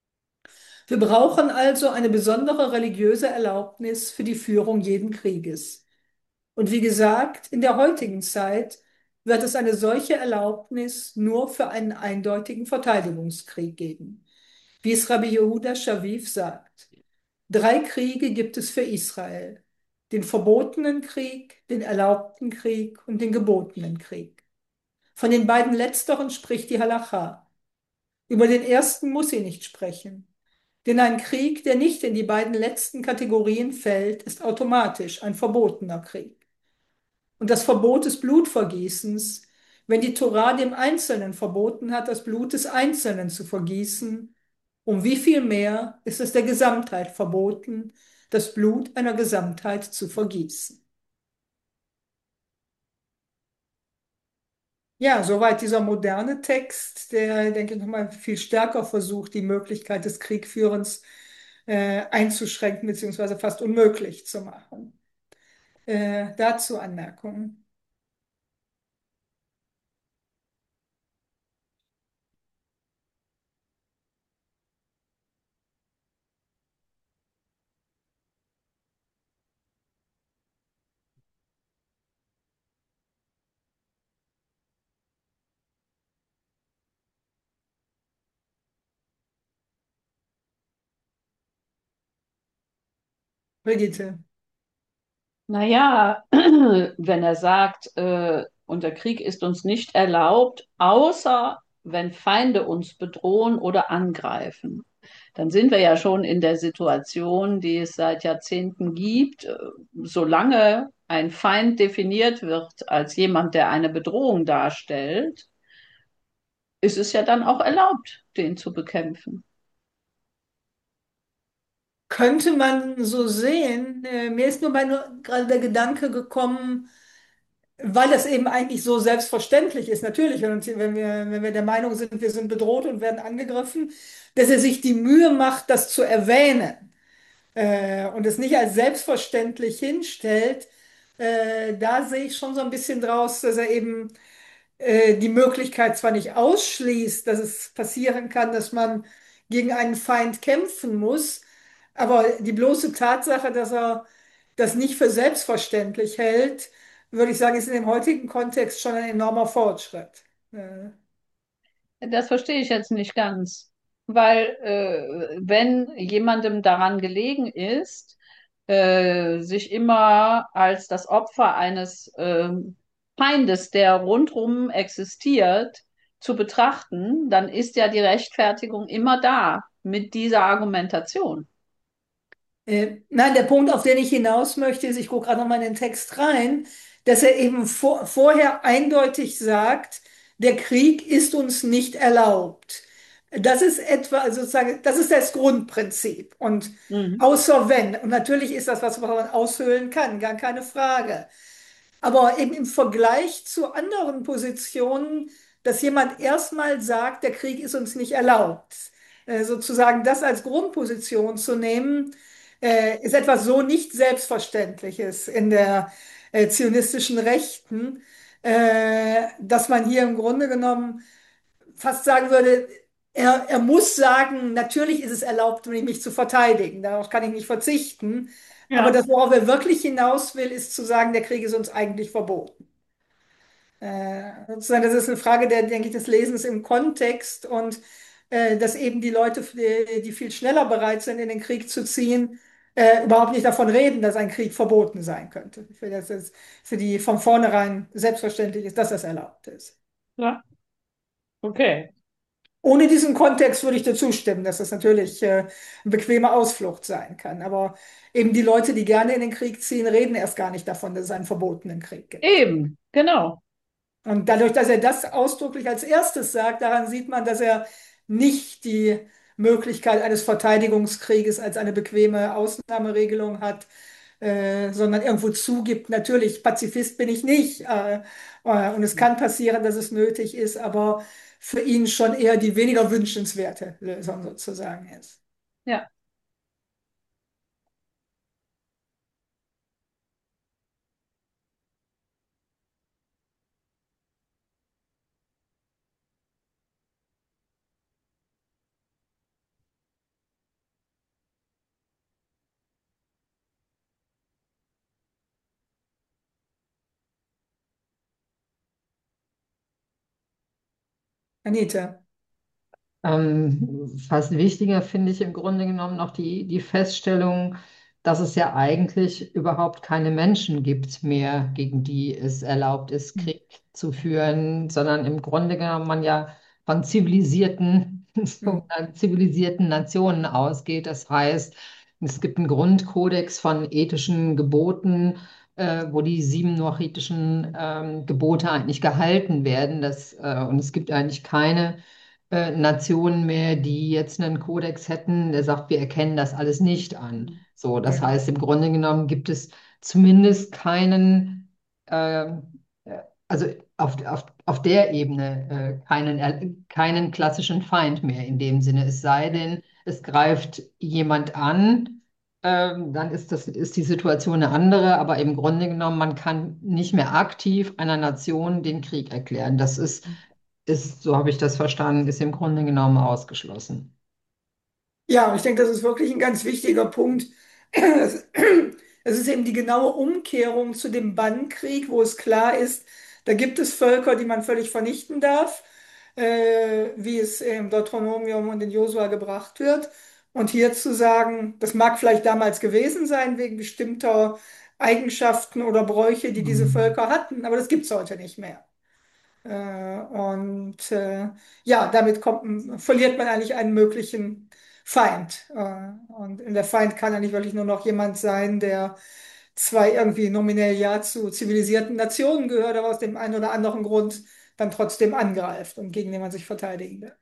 Wir brauchen also eine besondere religiöse Erlaubnis für die Führung jeden Krieges. Und wie gesagt, in der heutigen Zeit wird es eine solche Erlaubnis nur für einen eindeutigen Verteidigungskrieg geben. Wie es Rabbi Yehuda Shaviv sagt: Drei Kriege gibt es für Israel: den verbotenen Krieg, den erlaubten Krieg und den gebotenen Krieg. Von den beiden letzteren spricht die Halacha. Über den ersten muss sie nicht sprechen. Denn ein Krieg, der nicht in die beiden letzten Kategorien fällt, ist automatisch ein verbotener Krieg. Und das Verbot des Blutvergießens, wenn die Tora dem Einzelnen verboten hat, das Blut des Einzelnen zu vergießen, um wie viel mehr ist es der Gesamtheit verboten, das Blut einer Gesamtheit zu vergießen. Ja, soweit dieser moderne Text, der, denke ich, nochmal viel stärker versucht, die Möglichkeit des Kriegführens äh, einzuschränken beziehungsweise fast unmöglich zu machen. Äh, dazu Anmerkungen. Brigitte. Naja, wenn er sagt, äh, und der Krieg ist uns nicht erlaubt, außer wenn Feinde uns bedrohen oder angreifen, dann sind wir ja schon in der Situation, die es seit Jahrzehnten gibt. Äh, Solange ein Feind definiert wird als jemand, der eine Bedrohung darstellt, ist es ja dann auch erlaubt, den zu bekämpfen. Könnte man so sehen. Äh, mir ist nur bei nur gerade der Gedanke gekommen, weil das eben eigentlich so selbstverständlich ist. Natürlich, wenn, uns, wenn wir, wenn wir der Meinung sind, wir sind bedroht und werden angegriffen, dass er sich die Mühe macht, das zu erwähnen, äh, und es nicht als selbstverständlich hinstellt. Äh, da sehe ich schon so ein bisschen draus, dass er eben äh, die Möglichkeit zwar nicht ausschließt, dass es passieren kann, dass man gegen einen Feind kämpfen muss, aber die bloße Tatsache, dass er das nicht für selbstverständlich hält, würde ich sagen, ist in dem heutigen Kontext schon ein enormer Fortschritt. Äh, Das verstehe ich jetzt nicht ganz, weil äh, wenn jemandem daran gelegen ist, äh, sich immer als das Opfer eines ähm, Feindes, der rundrum existiert, zu betrachten, dann ist ja die Rechtfertigung immer da mit dieser Argumentation. Äh, nein, der Punkt, auf den ich hinaus möchte, ist, ich gucke gerade nochmal in den Text rein, dass er eben vor, vorher eindeutig sagt, der Krieg ist uns nicht erlaubt. Das ist etwa, also sozusagen, das ist das Grundprinzip. Und Mhm. außer wenn, und natürlich ist das, was man aushöhlen kann, gar keine Frage. Aber eben im Vergleich zu anderen Positionen, dass jemand erstmal sagt, der Krieg ist uns nicht erlaubt, äh, sozusagen das als Grundposition zu nehmen, äh, ist etwas so nicht Selbstverständliches in der äh, zionistischen Rechten, äh, dass man hier im Grunde genommen fast sagen würde, er, er muss sagen, natürlich ist es erlaubt, mich zu verteidigen, darauf kann ich nicht verzichten. Aber Ja, das, worauf er wirklich hinaus will, ist zu sagen, der Krieg ist uns eigentlich verboten. Äh, sozusagen, das ist eine Frage der, denke ich, des Lesens im Kontext und äh, dass eben die Leute, die, die viel schneller bereit sind, in den Krieg zu ziehen, äh, überhaupt nicht davon reden, dass ein Krieg verboten sein könnte. Für, das ist, für die von vornherein selbstverständlich ist, dass das erlaubt ist. ja, okay. Ohne diesen Kontext würde ich dir zustimmen, dass das natürlich äh, eine bequeme Ausflucht sein kann. Aber eben die Leute, die gerne in den Krieg ziehen, reden erst gar nicht davon, dass es einen verbotenen Krieg gibt. Eben, genau. Und dadurch, dass er das ausdrücklich als erstes sagt, daran sieht man, dass er nicht die Möglichkeit eines Verteidigungskrieges als eine bequeme Ausnahmeregelung hat, äh, sondern irgendwo zugibt, natürlich, Pazifist bin ich nicht. Äh, äh, und es kann passieren, dass es nötig ist, aber für ihn schon eher die weniger wünschenswerte Lösung sozusagen ist. Ja. Anita. Ähm, fast wichtiger finde ich im Grunde genommen noch die, die Feststellung, dass es ja eigentlich überhaupt keine Menschen gibt mehr, gegen die es erlaubt ist, Krieg zu führen, sondern im Grunde genommen man ja von zivilisierten, Hm. sogenannten zivilisierten Nationen ausgeht. Das heißt, es gibt einen Grundkodex von ethischen Geboten, äh, wo die sieben noachitischen ähm, Gebote eigentlich gehalten werden. Das, äh, und es gibt eigentlich keine äh, Nationen mehr, die jetzt einen Kodex hätten, der sagt, wir erkennen das alles nicht an. So, das Ja. heißt, im Grunde genommen gibt es zumindest keinen, ähm, äh, also auf, auf, auf der Ebene äh, keinen, äh, keinen klassischen Feind mehr in dem Sinne. Es sei denn, es greift jemand an, ähm, dann ist das, ist die Situation eine andere, aber im Grunde genommen, man kann nicht mehr aktiv einer Nation den Krieg erklären. Das ist ist, so habe ich das verstanden, ist im Grunde genommen ausgeschlossen. Ja, und ich denke, das ist wirklich ein ganz wichtiger Punkt. Es es ist eben die genaue Umkehrung zu dem Bannkrieg, wo es klar ist, da gibt es Völker, die man völlig vernichten darf, äh, wie es im Deuteronomium und in Josua gebracht wird. Und hier zu sagen, das mag vielleicht damals gewesen sein, wegen bestimmter Eigenschaften oder Bräuche, die diese Mhm. Völker hatten, aber das gibt es heute nicht mehr. Äh, und äh, ja, damit kommt, verliert man eigentlich einen möglichen Feind. Äh, und der Feind kann eigentlich wirklich nur noch jemand sein, der zwar irgendwie nominell ja zu zivilisierten Nationen gehört, aber aus dem einen oder anderen Grund dann trotzdem angreift und gegen den man sich verteidigen will.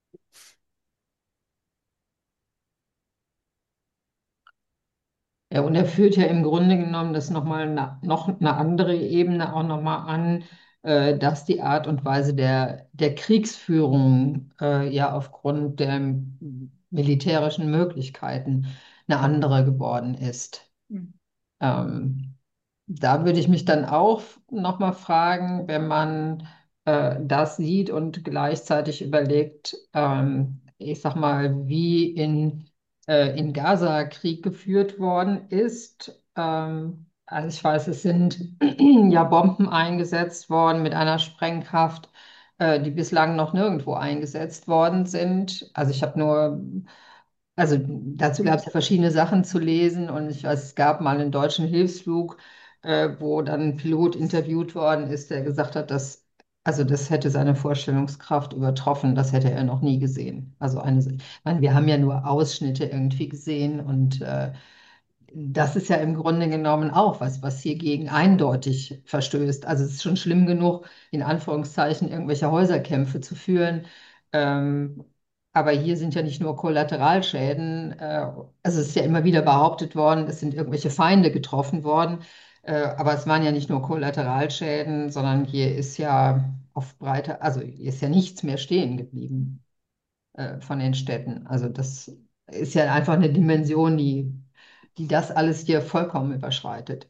Ja, und er führt ja im Grunde genommen das nochmal na, noch eine andere Ebene auch nochmal an, äh, dass die Art und Weise der, der Kriegsführung äh, ja aufgrund der militärischen Möglichkeiten eine andere geworden ist. Hm. Ähm, Da würde ich mich dann auch nochmal fragen, wenn man äh, das sieht und gleichzeitig überlegt, ähm, ich sag mal, wie in, äh, in Gaza Krieg geführt worden ist. Ähm, also ich weiß, es sind ja Bomben eingesetzt worden mit einer Sprengkraft, äh, die bislang noch nirgendwo eingesetzt worden sind. Also ich habe nur also dazu gab es ja verschiedene Sachen zu lesen und ich weiß, es gab mal einen deutschen Hilfsflug, äh, wo dann ein Pilot interviewt worden ist, der gesagt hat, dass, also das hätte seine Vorstellungskraft übertroffen, das hätte er noch nie gesehen. Also eine, ich meine, wir haben ja nur Ausschnitte irgendwie gesehen und äh, das ist ja im Grunde genommen auch was, was hier gegen eindeutig verstößt. Also es ist schon schlimm genug, in Anführungszeichen irgendwelche Häuserkämpfe zu führen. Ähm, aber hier sind ja nicht nur Kollateralschäden. Äh, also es ist ja immer wieder behauptet worden, es sind irgendwelche Feinde getroffen worden. Äh, aber es waren ja nicht nur Kollateralschäden, sondern hier ist ja auf breiter, also hier ist ja nichts mehr stehen geblieben äh, von den Städten. Also das ist ja einfach eine Dimension, die, die das alles hier vollkommen überschreitet.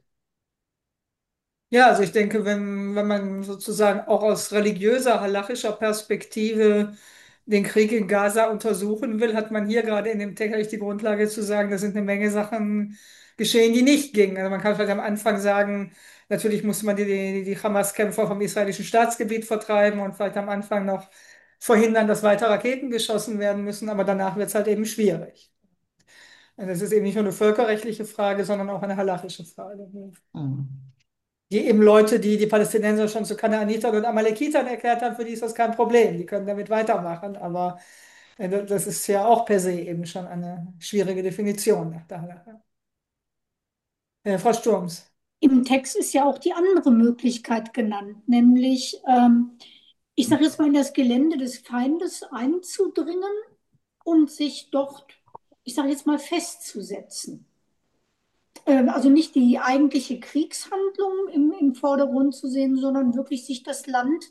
Ja, also ich denke, wenn, wenn man sozusagen auch aus religiöser, halachischer Perspektive den Krieg in Gaza untersuchen will, hat man hier gerade in dem Text eigentlich die Grundlage zu sagen, da sind eine Menge Sachen geschehen, die nicht gingen. Also man kann vielleicht am Anfang sagen, natürlich musste man die, die, die Hamas-Kämpfer vom israelischen Staatsgebiet vertreiben und vielleicht am Anfang noch verhindern, dass weiter Raketen geschossen werden müssen, aber danach wird es halt eben schwierig. Also es ist eben nicht nur eine völkerrechtliche Frage, sondern auch eine halachische Frage. Mhm. Die eben Leute, die die Palästinenser schon zu Kanaanitern und Amalekitern erklärt haben, für die ist das kein Problem. Die können damit weitermachen. Aber äh, das ist ja auch per se eben schon eine schwierige Definition nach der Halakha. Äh, Frau Sturms. Im Text ist ja auch die andere Möglichkeit genannt, nämlich, ähm, ich sage jetzt mal, in das Gelände des Feindes einzudringen und sich dort, ich sage jetzt mal, festzusetzen. Ähm, also nicht die eigentliche Kriegshandlung im, im Vordergrund zu sehen, sondern wirklich sich das Land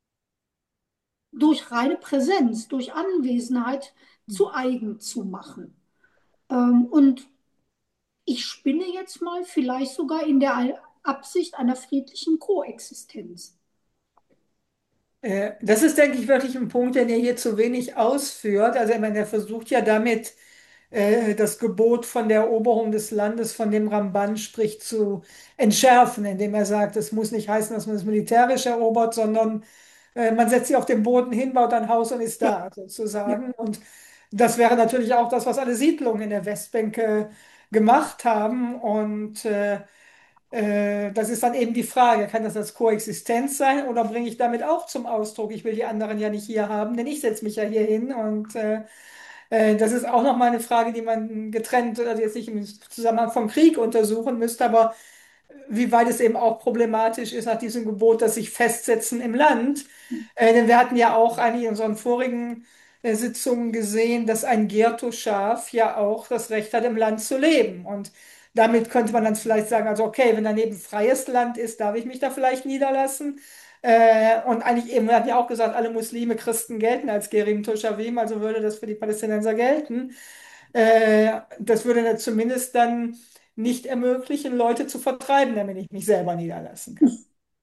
durch reine Präsenz, durch Anwesenheit zu eigen zu machen. Ähm, und ich spinne jetzt mal vielleicht sogar in der Absicht einer friedlichen Koexistenz. Äh, das ist, denke ich, wirklich ein Punkt, den er hier zu wenig ausführt. Also, ich meine, er versucht ja damit, äh, das Gebot von der Eroberung des Landes, von dem Ramban spricht, zu entschärfen, indem er sagt, es muss nicht heißen, dass man es militärisch erobert, sondern äh, man setzt sich auf den Boden hin, baut ein Haus und ist Ja, da, ja. sozusagen. Und das wäre natürlich auch das, was alle Siedlungen in der Westbank äh, gemacht haben. Und äh, äh, das ist dann eben die Frage, kann das als Koexistenz sein oder bringe ich damit auch zum Ausdruck, ich will die anderen ja nicht hier haben, denn ich setze mich ja hier hin und äh, äh, das ist auch nochmal eine Frage, die man getrennt, also jetzt nicht im Zusammenhang vom Krieg untersuchen müsste, aber wie weit es eben auch problematisch ist nach diesem Gebot, dass sich festsetzen im Land. Äh, denn wir hatten ja auch eigentlich in unseren vorigen äh, Sitzungen gesehen, dass ein Gherto-Schaf ja auch das Recht hat, im Land zu leben. Und damit könnte man dann vielleicht sagen, also okay, wenn daneben freies Land ist, darf ich mich da vielleicht niederlassen. Äh, und eigentlich eben, wir hatten ja auch gesagt, alle Muslime, Christen gelten als Gerim Toshavim, also würde das für die Palästinenser gelten. Äh, das würde dann zumindest dann nicht ermöglichen, Leute zu vertreiben, damit ich mich selber niederlassen kann.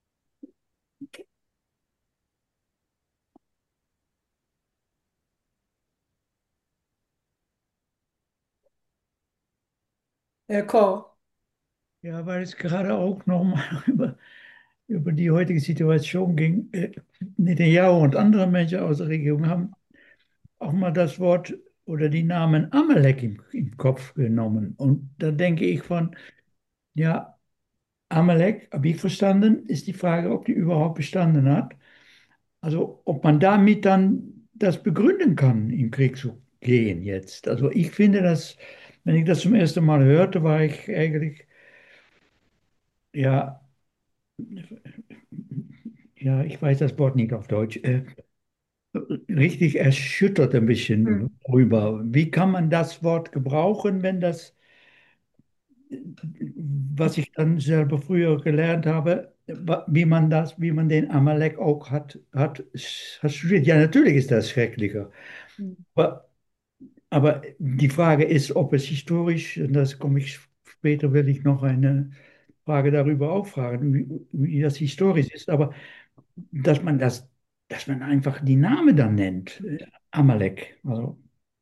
Äh, Cor. Ja, weil es gerade auch nochmal über, über die heutige Situation ging. Äh, Netanyahu und andere Menschen aus der Regierung haben auch mal das Wort oder die Namen Amalek im, im Kopf genommen. Und da denke ich von, ja, Amalek, habe ich verstanden, ist die Frage, ob die überhaupt bestanden hat. Also ob man damit dann das begründen kann, in den Krieg zu gehen jetzt. Also ich finde das, wenn ich das zum ersten Mal hörte, war ich eigentlich, ja, ja, ich weiß das Wort nicht auf Deutsch, äh, richtig erschüttert ein Hm. bisschen drüber. Wie kann man das Wort gebrauchen, wenn das, was ich dann selber früher gelernt habe, wa- wie man das, wie man den Amalek auch hat, hat, hat studiert. Ja, natürlich ist das schrecklicher. Aber, aber die Frage ist, ob es historisch, und das komme ich später, will ich noch eine Frage darüber auch fragen, wie, wie das historisch ist, aber dass man das, dass man einfach die Namen dann nennt, äh, Amalek. Also,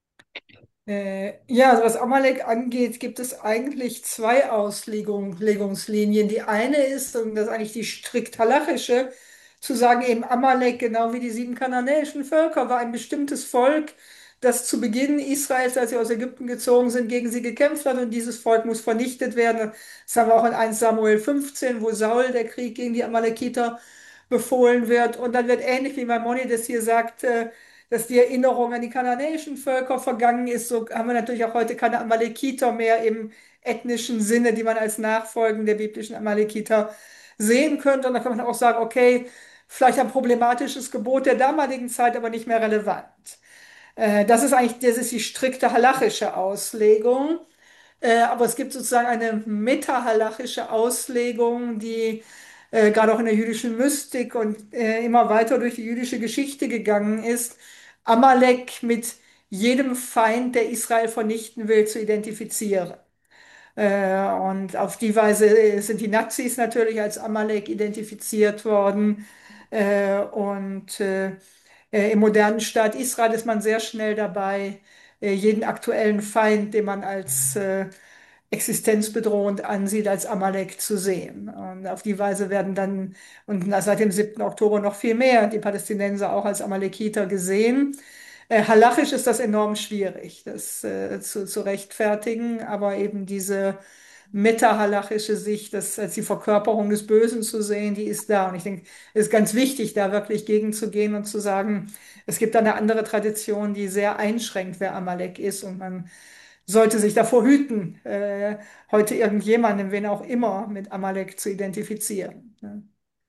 Äh, ja, also was Amalek angeht, gibt es eigentlich zwei Auslegungslinien. Die eine ist, und das ist eigentlich die strikt halachische, zu sagen, eben Amalek, genau wie die sieben kananäischen Völker, war ein bestimmtes Volk, das zu Beginn Israels, als sie aus Ägypten gezogen sind, gegen sie gekämpft hat und dieses Volk muss vernichtet werden. Das haben wir auch in eins Samuel fünfzehn, wo Saul der Krieg gegen die Amalekiter befohlen wird. Und dann wird ähnlich wie Maimonides hier sagt, äh, dass die Erinnerung an die kananäischen Völker vergangen ist. So haben wir natürlich auch heute keine Amalekiter mehr im ethnischen Sinne, die man als Nachfolgen der biblischen Amalekiter sehen könnte. Und da kann man auch sagen, okay, vielleicht ein problematisches Gebot der damaligen Zeit, aber nicht mehr relevant. Äh, das ist eigentlich, das ist die strikte halachische Auslegung. Äh, aber es gibt sozusagen eine metahalachische Auslegung, die äh, gerade auch in der jüdischen Mystik und äh, immer weiter durch die jüdische Geschichte gegangen ist, Amalek mit jedem Feind, der Israel vernichten will, zu identifizieren. Äh, und auf die Weise äh, sind die Nazis natürlich als Amalek identifiziert worden. Äh, und äh, äh, im modernen Staat Israel ist man sehr schnell dabei, äh, jeden aktuellen Feind, den man als äh, existenzbedrohend ansieht, als Amalek zu sehen. Und auf die Weise werden dann, und seit dem siebten Oktober noch viel mehr, die Palästinenser auch als Amalekiter gesehen. Äh, halachisch ist das enorm schwierig, das äh, zu, zu rechtfertigen, aber eben diese metahalachische Sicht, das als die Verkörperung des Bösen zu sehen, die ist da. Und ich denke, es ist ganz wichtig, da wirklich gegenzugehen und zu sagen, es gibt da eine andere Tradition, die sehr einschränkt, wer Amalek ist. Und man sollte sich davor hüten, äh, heute irgendjemanden, wen auch immer, mit Amalek zu identifizieren. Ne?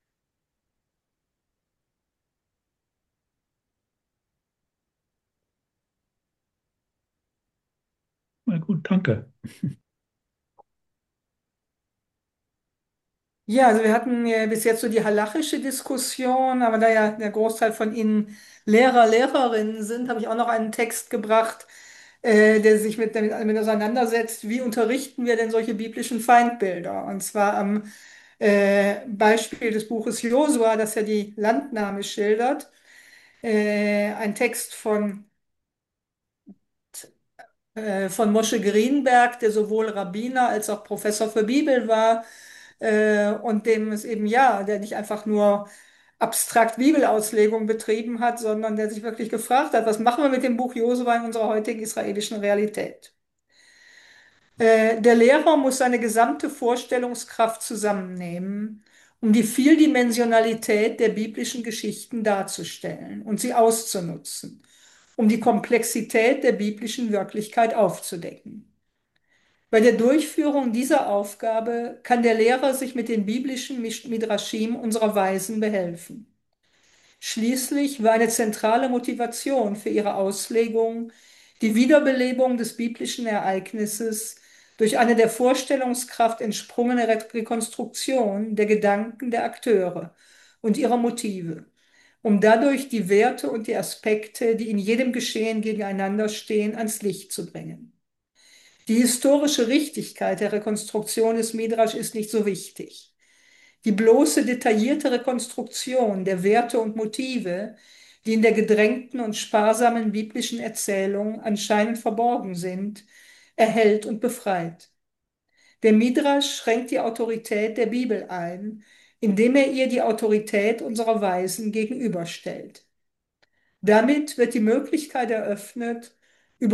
na gut, danke. Ja, also wir hatten ja bis jetzt so die halachische Diskussion, aber da ja der Großteil von Ihnen Lehrer, Lehrerinnen sind, habe ich auch noch einen Text gebracht, äh, der sich mit, damit, damit auseinandersetzt, wie unterrichten wir denn solche biblischen Feindbilder? Und zwar am äh, Beispiel des Buches Josua, das ja die Landnahme schildert. Äh, ein Text von äh, von Moshe Greenberg, der sowohl Rabbiner als auch Professor für Bibel war, äh, und dem es eben ja, der nicht einfach nur abstrakt Bibelauslegung betrieben hat, sondern der sich wirklich gefragt hat, was machen wir mit dem Buch Josua in unserer heutigen israelischen Realität? Äh, der Lehrer muss seine gesamte Vorstellungskraft zusammennehmen, um die Vieldimensionalität der biblischen Geschichten darzustellen und sie auszunutzen, um die Komplexität der biblischen Wirklichkeit aufzudecken. Bei der Durchführung dieser Aufgabe kann der Lehrer sich mit den biblischen Midrashim unserer Weisen behelfen. Schließlich war eine zentrale Motivation für ihre Auslegung die Wiederbelebung des biblischen Ereignisses durch eine der Vorstellungskraft entsprungene Rekonstruktion der Gedanken der Akteure und ihrer Motive, um dadurch die Werte und die Aspekte, die in jedem Geschehen gegeneinander stehen, ans Licht zu bringen. Die historische Richtigkeit der Rekonstruktion des Midrash ist nicht so wichtig. Die bloße detaillierte Rekonstruktion der Werte und Motive, die in der gedrängten und sparsamen biblischen Erzählung anscheinend verborgen sind, erhält und befreit. Der Midrash schränkt die Autorität der Bibel ein, indem er ihr die Autorität unserer Weisen gegenüberstellt. Damit wird die Möglichkeit eröffnet,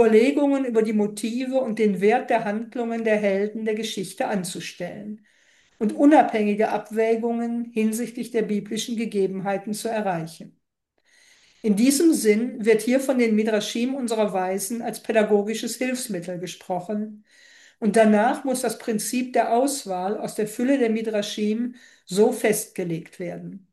Überlegungen über die Motive und den Wert der Handlungen der Helden der Geschichte anzustellen. und unabhängige Abwägungen hinsichtlich der biblischen Gegebenheiten zu erreichen. In diesem Sinn wird hier von den Midrashim unserer Weisen als pädagogisches Hilfsmittel gesprochen, und danach muss das Prinzip der Auswahl aus der Fülle der Midrashim so festgelegt werden.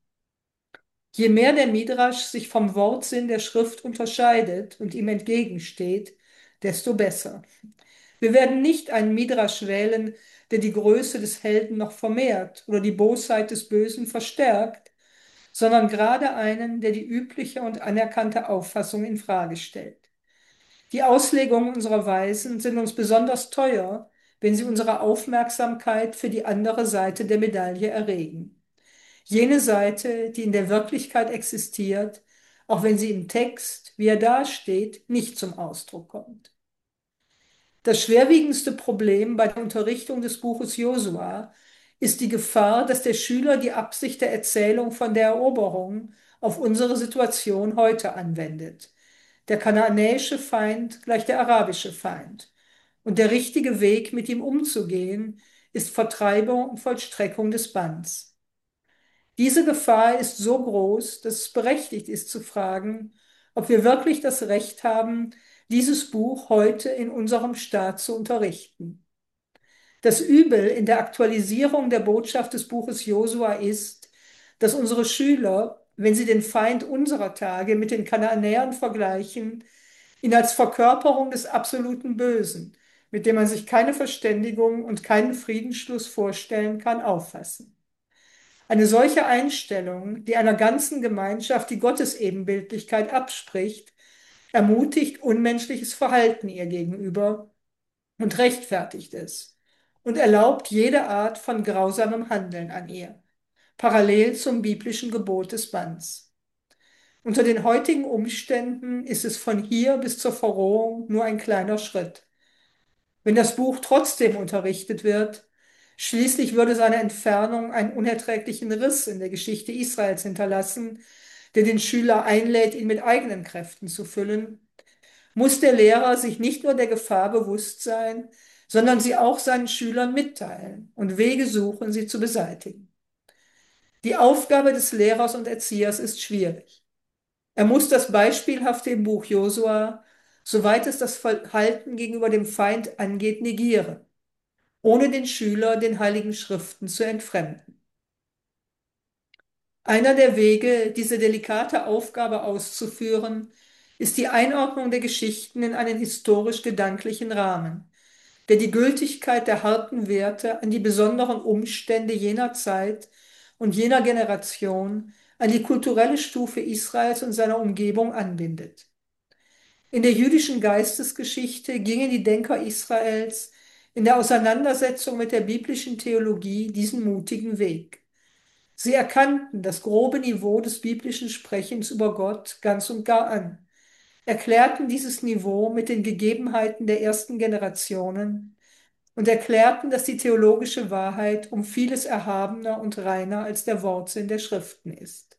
Je mehr der Midrash sich vom Wortsinn der Schrift unterscheidet und ihm entgegensteht, desto besser. Wir werden nicht einen Midrash wählen, der die Größe des Helden noch vermehrt oder die Bosheit des Bösen verstärkt, sondern gerade einen, der die übliche und anerkannte Auffassung in Frage stellt. Die Auslegungen unserer Weisen sind uns besonders teuer, wenn sie unsere Aufmerksamkeit für die andere Seite der Medaille erregen. Jene Seite, die in der Wirklichkeit existiert, auch wenn sie im Text, wie er dasteht, nicht zum Ausdruck kommt. Das schwerwiegendste Problem bei der Unterrichtung des Buches Josua ist die Gefahr, dass der Schüler die Absicht der Erzählung von der Eroberung auf unsere Situation heute anwendet. Der kanaanäische Feind gleich der arabische Feind. Und der richtige Weg, mit ihm umzugehen, ist Vertreibung und Vollstreckung des Banns. Diese Gefahr ist so groß, dass es berechtigt ist zu fragen, ob wir wirklich das Recht haben, dieses Buch heute in unserem Staat zu unterrichten. Das Übel in der Aktualisierung der Botschaft des Buches Josua ist, dass unsere Schüler, wenn sie den Feind unserer Tage mit den Kanaanäern vergleichen, ihn als Verkörperung des absoluten Bösen, mit dem man sich keine Verständigung und keinen Friedensschluss vorstellen kann, auffassen. Eine solche Einstellung, die einer ganzen Gemeinschaft die Gottesebenbildlichkeit abspricht, ermutigt unmenschliches Verhalten ihr gegenüber und rechtfertigt es und erlaubt jede Art von grausamem Handeln an ihr, parallel zum biblischen Gebot des Banns. Unter den heutigen Umständen ist es von hier bis zur Verrohung nur ein kleiner Schritt. Wenn das Buch trotzdem unterrichtet wird, schließlich würde seine Entfernung einen unerträglichen Riss in der Geschichte Israels hinterlassen, der den Schüler einlädt, ihn mit eigenen Kräften zu füllen, muss der Lehrer sich nicht nur der Gefahr bewusst sein, sondern sie auch seinen Schülern mitteilen und Wege suchen, sie zu beseitigen. Die Aufgabe des Lehrers und Erziehers ist schwierig. Er muss das Beispielhafte im Buch Josua, soweit es das Verhalten gegenüber dem Feind angeht, negieren, ohne den Schüler den Heiligen Schriften zu entfremden. Einer der Wege, diese delikate Aufgabe auszuführen, ist die Einordnung der Geschichten in einen historisch-gedanklichen Rahmen, der die Gültigkeit der harten Werte an die besonderen Umstände jener Zeit und jener Generation, an die kulturelle Stufe Israels und seiner Umgebung anbindet. In der jüdischen Geistesgeschichte gingen die Denker Israels in der Auseinandersetzung mit der biblischen Theologie diesen mutigen Weg. Sie erkannten das grobe Niveau des biblischen Sprechens über Gott ganz und gar an, erklärten dieses Niveau mit den Gegebenheiten der ersten Generationen und erklärten, dass die theologische Wahrheit um vieles erhabener und reiner als der Wortsinn der Schriften ist.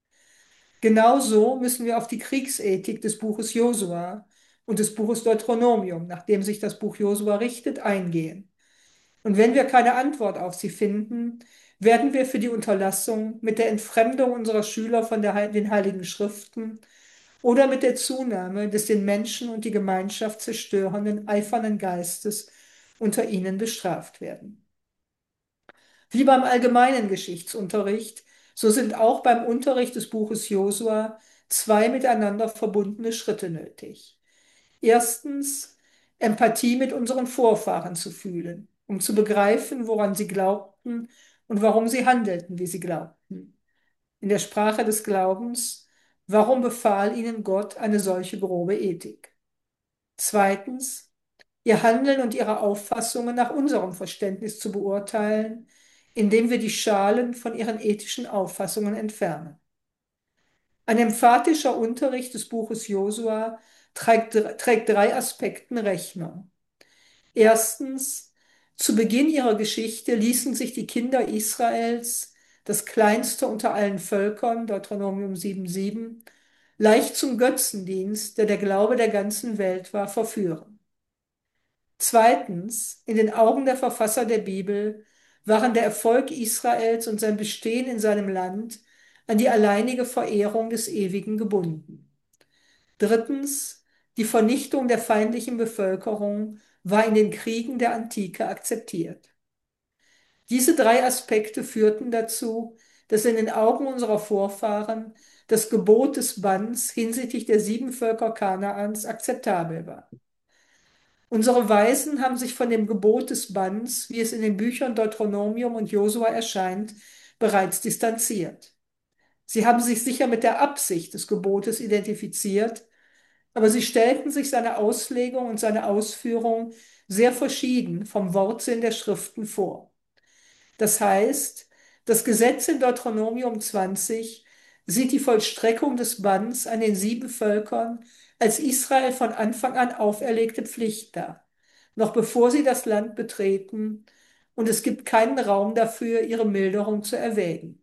Genauso müssen wir auf die Kriegsethik des Buches Josua und des Buches Deuteronomium, nach dem sich das Buch Josua richtet, eingehen. Und wenn wir keine Antwort auf sie finden, werden wir für die Unterlassung mit der Entfremdung unserer Schüler von der, den Heiligen Schriften oder mit der Zunahme des den Menschen und die Gemeinschaft zerstörenden, eifernen Geistes unter ihnen bestraft werden. Wie beim allgemeinen Geschichtsunterricht, so sind auch beim Unterricht des Buches Josua zwei miteinander verbundene Schritte nötig. Erstens, Empathie mit unseren Vorfahren zu fühlen, um zu begreifen, woran sie glaubten und warum sie handelten, wie sie glaubten. In der Sprache des Glaubens, warum befahl ihnen Gott eine solche grobe Ethik? Zweitens, ihr Handeln und ihre Auffassungen nach unserem Verständnis zu beurteilen, indem wir die Schalen von ihren ethischen Auffassungen entfernen. Ein emphatischer Unterricht des Buches Josua trägt, trägt drei Aspekten Rechnung. Erstens, zu Beginn ihrer Geschichte ließen sich die Kinder Israels, das kleinste unter allen Völkern, Deuteronomium sieben sieben, leicht zum Götzendienst, der der Glaube der ganzen Welt war, verführen. Zweitens, in den Augen der Verfasser der Bibel waren der Erfolg Israels und sein Bestehen in seinem Land an die alleinige Verehrung des Ewigen gebunden. Drittens, die Vernichtung der feindlichen Bevölkerung war in den Kriegen der Antike akzeptiert. Diese drei Aspekte führten dazu, dass in den Augen unserer Vorfahren das Gebot des Banns hinsichtlich der sieben Völker Kanaans akzeptabel war. Unsere Weisen haben sich von dem Gebot des Banns, wie es in den Büchern Deuteronomium und Josua erscheint, bereits distanziert. Sie haben sich sicher mit der Absicht des Gebotes identifiziert, aber sie stellten sich seine Auslegung und seine Ausführung sehr verschieden vom Wortsinn der Schriften vor. Das heißt, das Gesetz in Deuteronomium zwanzig sieht die Vollstreckung des Banns an den sieben Völkern als Israel von Anfang an auferlegte Pflicht dar, noch bevor sie das Land betreten, und es gibt keinen Raum dafür, ihre Milderung zu erwägen.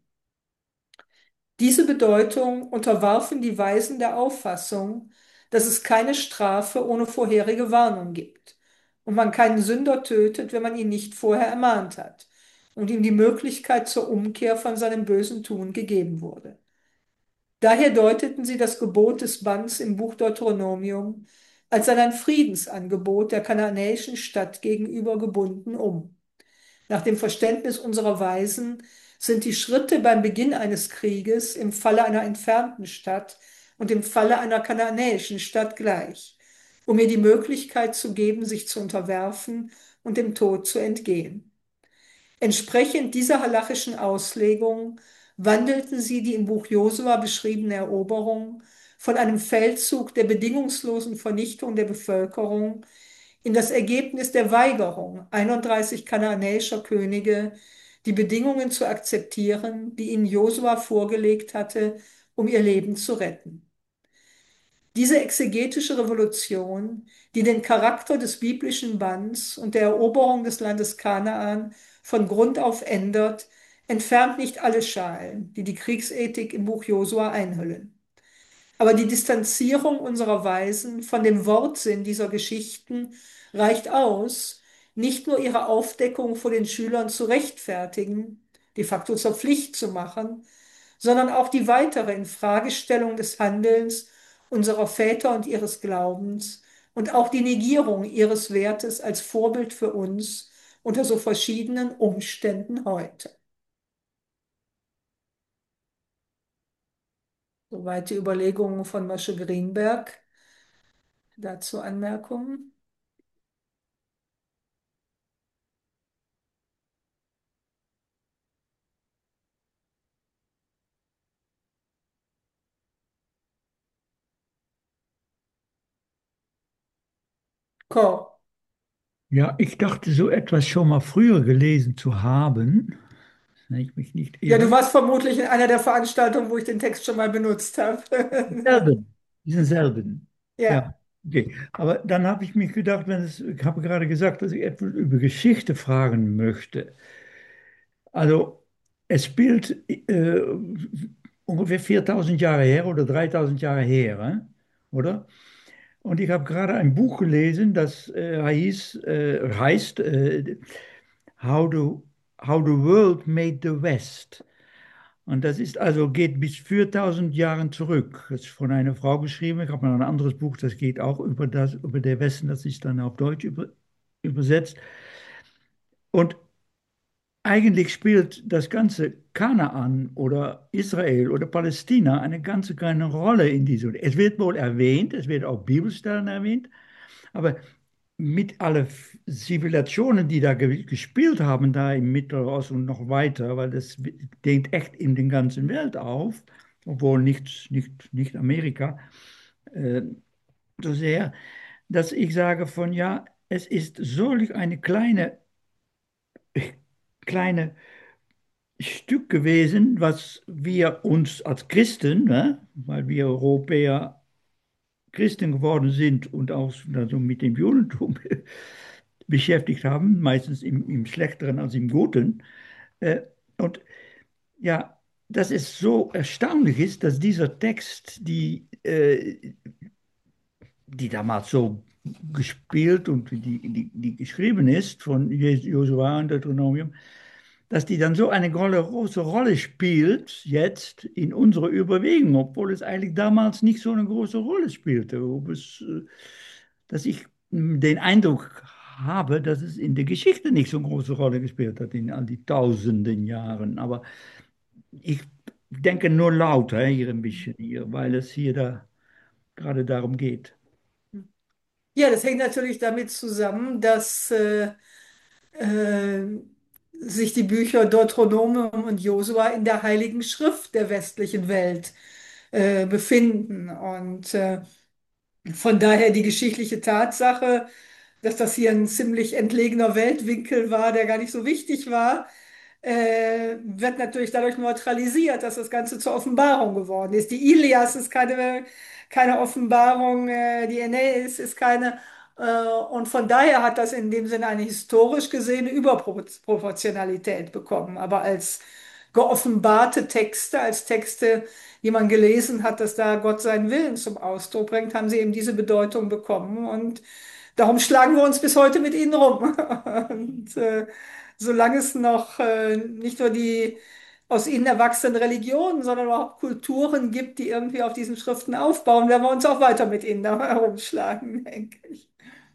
Diese Bedeutung unterwarfen die Weisen der Auffassung, dass es keine Strafe ohne vorherige Warnung gibt und man keinen Sünder tötet, wenn man ihn nicht vorher ermahnt hat und ihm die Möglichkeit zur Umkehr von seinem bösen Tun gegeben wurde. Daher deuteten sie das Gebot des Banns im Buch Deuteronomium als an ein Friedensangebot der kanaanäischen Stadt gegenüber gebunden um. Nach dem Verständnis unserer Weisen sind die Schritte beim Beginn eines Krieges im Falle einer entfernten Stadt und im Falle einer kanaanäischen Stadt gleich, um ihr die Möglichkeit zu geben, sich zu unterwerfen und dem Tod zu entgehen. Entsprechend dieser halachischen Auslegung wandelten sie die im Buch Josua beschriebene Eroberung von einem Feldzug der bedingungslosen Vernichtung der Bevölkerung in das Ergebnis der Weigerung einunddreißig kanaanäischer Könige, die Bedingungen zu akzeptieren, die ihnen Josua vorgelegt hatte, um ihr Leben zu retten. Diese exegetische Revolution, die den Charakter des biblischen Banns und der Eroberung des Landes Kanaan von Grund auf ändert, entfernt nicht alle Schalen, die die Kriegsethik im Buch Josua einhüllen. Aber die Distanzierung unserer Weisen von dem Wortsinn dieser Geschichten reicht aus, nicht nur ihre Aufdeckung vor den Schülern zu rechtfertigen, de facto zur Pflicht zu machen, sondern auch die weitere Infragestellung des Handelns unserer Väter und ihres Glaubens und auch die Negierung ihres Wertes als Vorbild für uns unter so verschiedenen Umständen heute. Soweit die Überlegungen von Moshe Greenberg. Dazu Anmerkungen? Ko. Ja, ich dachte, so etwas schon mal früher gelesen zu haben, wenn ich mich nicht Ja, du irre. warst vermutlich in einer der Veranstaltungen, wo ich den Text schon mal benutzt habe. Selben, diesen selben. Ja, Ja, okay. Aber dann habe ich mich gedacht, wenn es, ich habe gerade gesagt, dass ich etwas über Geschichte fragen möchte. Also, es spielt äh, ungefähr viertausend Jahre her oder dreitausend Jahre her, äh? Oder? Und ich habe gerade ein Buch gelesen, das äh, hieß, äh, heißt äh, How the, How the World Made the West. Und das ist also, geht bis viertausend Jahren zurück. Das ist von einer Frau geschrieben. Ich habe noch ein anderes Buch, das geht auch über das, über der Westen, das ist dann auf Deutsch über, übersetzt. Und eigentlich spielt das ganze Kanaan oder Israel oder Palästina eine ganz kleine Rolle in diesem. Es wird wohl erwähnt, es wird auch Bibelstellen erwähnt, aber mit allen Zivilisationen, die da ge gespielt haben, da im Mittelosten und noch weiter, weil das dehnt echt in den ganzen Welt auf, obwohl nicht, nicht, nicht Amerika äh, so sehr, dass ich sage von ja, es ist solch eine kleine, kleine Stück gewesen, was wir uns als Christen, ne, weil wir Europäer Christen geworden sind und auch also mit dem Judentum beschäftigt haben, meistens im, im Schlechteren als im Guten. Äh, und ja, dass es so erstaunlich ist, dass dieser Text, die, äh, die damals so gespielt und die, die, die geschrieben ist von Josua und Deuteronomium, dass die dann so eine große, große Rolle spielt jetzt in unserer Überlegung, obwohl es eigentlich damals nicht so eine große Rolle spielte. Ob es, äh, dass ich mm, den Eindruck habe, dass es in der Geschichte nicht so eine große Rolle gespielt hat in all die tausenden Jahren. Aber ich denke nur lauter hier ein bisschen hier, weil es hier da gerade darum geht. Ja, das hängt natürlich damit zusammen, dass äh, äh, sich die Bücher Deuteronomium und Josua in der Heiligen Schrift der westlichen Welt äh, befinden. Und äh, von daher die geschichtliche Tatsache, dass das hier ein ziemlich entlegener Weltwinkel war, der gar nicht so wichtig war, äh, wird natürlich dadurch neutralisiert, dass das Ganze zur Offenbarung geworden ist. Die Ilias ist keine, keine Offenbarung, äh, die Aeneis ist keine. Äh, und von daher hat das in dem Sinne eine historisch gesehene Überproportionalität bekommen. Aber als geoffenbarte Texte, als Texte, die man gelesen hat, dass da Gott seinen Willen zum Ausdruck bringt, haben sie eben diese Bedeutung bekommen. Und darum schlagen wir uns bis heute mit ihnen rum. Und äh, solange es noch äh, nicht nur die aus ihnen erwachsenen Religionen, sondern auch Kulturen gibt, die irgendwie auf diesen Schriften aufbauen, werden wir uns auch weiter mit ihnen da herumschlagen, denke ich.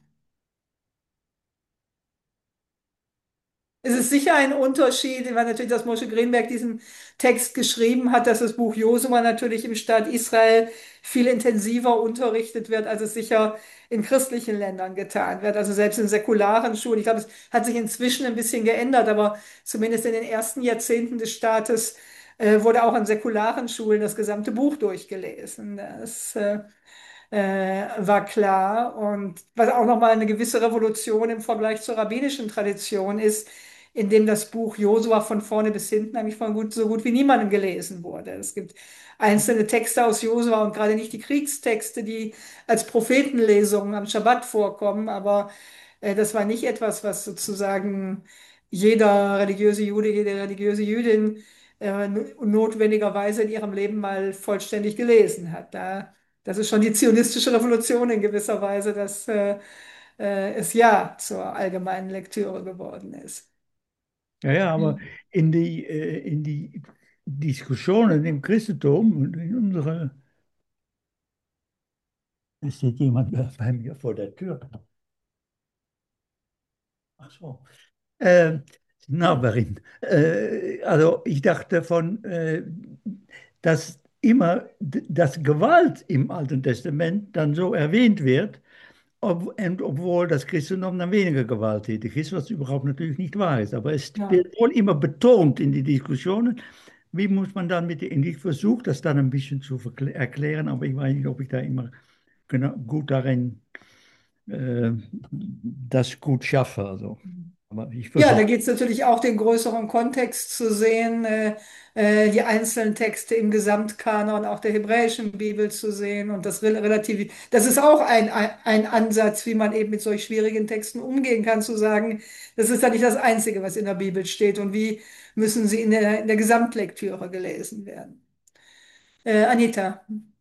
Es ist sicher ein Unterschied, weil natürlich, dass Moshe Greenberg diesen Text geschrieben hat, dass das Buch Josua natürlich im Staat Israel viel intensiver unterrichtet wird, als es sicher in christlichen Ländern getan wird. Also selbst in säkularen Schulen. Ich glaube, es hat sich inzwischen ein bisschen geändert, aber zumindest in den ersten Jahrzehnten des Staates äh, wurde auch an säkularen Schulen das gesamte Buch durchgelesen. Das äh, äh, war klar. Und was auch nochmal eine gewisse Revolution im Vergleich zur rabbinischen Tradition ist, in dem das Buch Josua von vorne bis hinten eigentlich von gut, so gut wie niemandem gelesen wurde. Es gibt einzelne Texte aus Josua und gerade nicht die Kriegstexte, die als Prophetenlesungen am Schabbat vorkommen, aber äh, das war nicht etwas, was sozusagen jeder religiöse Jude, jede religiöse Jüdin äh, notwendigerweise in ihrem Leben mal vollständig gelesen hat. Da das ist schon die zionistische Revolution in gewisser Weise, dass äh, äh, es ja zur allgemeinen Lektüre geworden ist. Ja, ja, aber Mhm. in die, äh, in die Diskussionen im Christentum und in unserer, es steht jemand bei mir vor der Tür. Ach so. Äh, Nachbarin. Äh, also ich dachte von, äh, dass immer d- dass Gewalt im Alten Testament dann so erwähnt wird, ob, und obwohl das Christentum dann weniger gewalttätig ist, was überhaupt natürlich nicht wahr ist. Aber es Ja. wird wohl immer betont in die Diskussionen. Wie muss man dann mit, und ich versuche das dann ein bisschen zu verkl- erklären, aber ich weiß nicht, ob ich da immer genau, gut darin äh, das gut schaffe. Also. Aber ich Ja, versuche. da geht es natürlich auch, den größeren Kontext zu sehen, äh, äh, die einzelnen Texte im Gesamtkanon auch der hebräischen Bibel zu sehen und das rel- relativ, das ist auch ein, ein, ein Ansatz, wie man eben mit solch schwierigen Texten umgehen kann, zu sagen, das ist ja nicht das Einzige, was in der Bibel steht und wie müssen sie in der, in der Gesamtlektüre gelesen werden. Äh, Anita.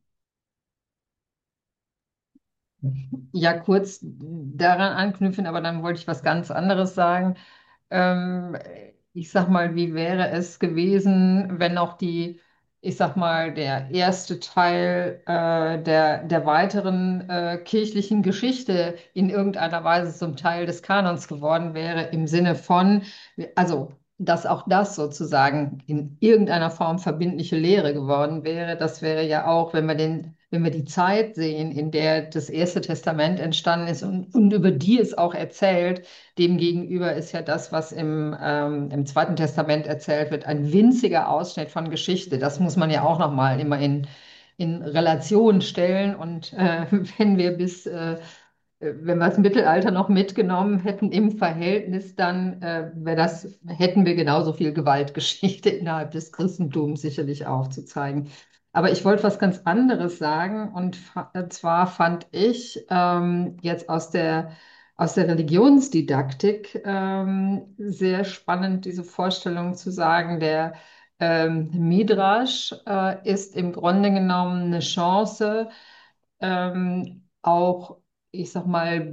Ja, kurz daran anknüpfen, aber dann wollte ich was ganz anderes sagen. Ähm, Ich sag mal, wie wäre es gewesen, wenn auch die, ich sag mal, der erste Teil äh, der, der weiteren äh, kirchlichen Geschichte in irgendeiner Weise zum Teil des Kanons geworden wäre, im Sinne von, also, dass auch das sozusagen in irgendeiner Form verbindliche Lehre geworden wäre. Das wäre ja auch, wenn wir den wenn wir die Zeit sehen, in der das Erste Testament entstanden ist und, und über die es auch erzählt, demgegenüber ist ja das, was im, ähm, im Zweiten Testament erzählt wird, ein winziger Ausschnitt von Geschichte. Das muss man ja auch nochmal immer in, in Relation stellen. Und äh, wenn wir bis, äh, wenn wir das Mittelalter noch mitgenommen hätten im Verhältnis, dann äh, wäre das, hätten wir genauso viel Gewaltgeschichte innerhalb des Christentums sicherlich aufzuzeigen. Aber ich wollte was ganz anderes sagen und fa- zwar fand ich ähm, jetzt aus der aus der Religionsdidaktik ähm, sehr spannend, diese Vorstellung zu sagen, der ähm, Midrash äh, ist im Grunde genommen eine Chance, ähm, auch ich sag mal,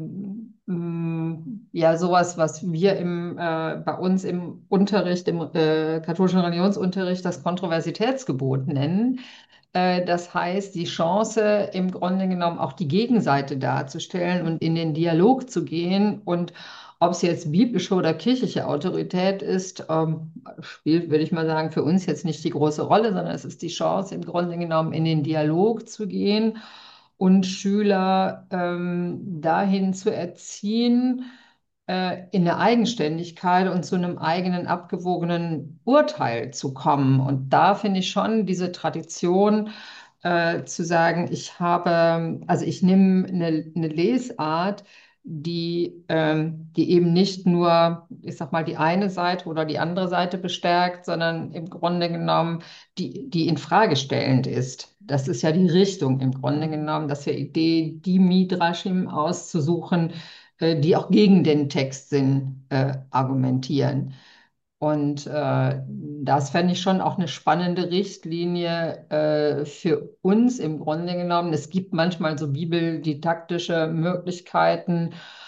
mm, ja, sowas, was wir im, äh, bei uns im Unterricht, im äh, katholischen Religionsunterricht das Kontroversitätsgebot nennen. Äh, das heißt, die Chance, im Grunde genommen auch die Gegenseite darzustellen und in den Dialog zu gehen. Und ob es jetzt biblische oder kirchliche Autorität ist, ähm, spielt, würde ich mal sagen, für uns jetzt nicht die große Rolle, sondern es ist die Chance, im Grunde genommen in den Dialog zu gehen und Schüler ähm, dahin zu erziehen, äh, in der Eigenständigkeit und zu einem eigenen abgewogenen Urteil zu kommen. Und da finde ich schon diese Tradition, äh, zu sagen, ich habe, also ich nehme eine, eine Lesart, die, ähm, die eben nicht nur, ich sag mal, die eine Seite oder die andere Seite bestärkt, sondern im Grunde genommen die, die in Frage stellend ist. Das ist ja die Richtung im Grunde genommen, dass ja Idee, die Midrashim auszusuchen, äh, die auch gegen den Textsinn äh, argumentieren. Und äh, das fände ich schon auch eine spannende Richtlinie äh, für uns im Grunde genommen. Es gibt manchmal so bibeldidaktische Möglichkeiten,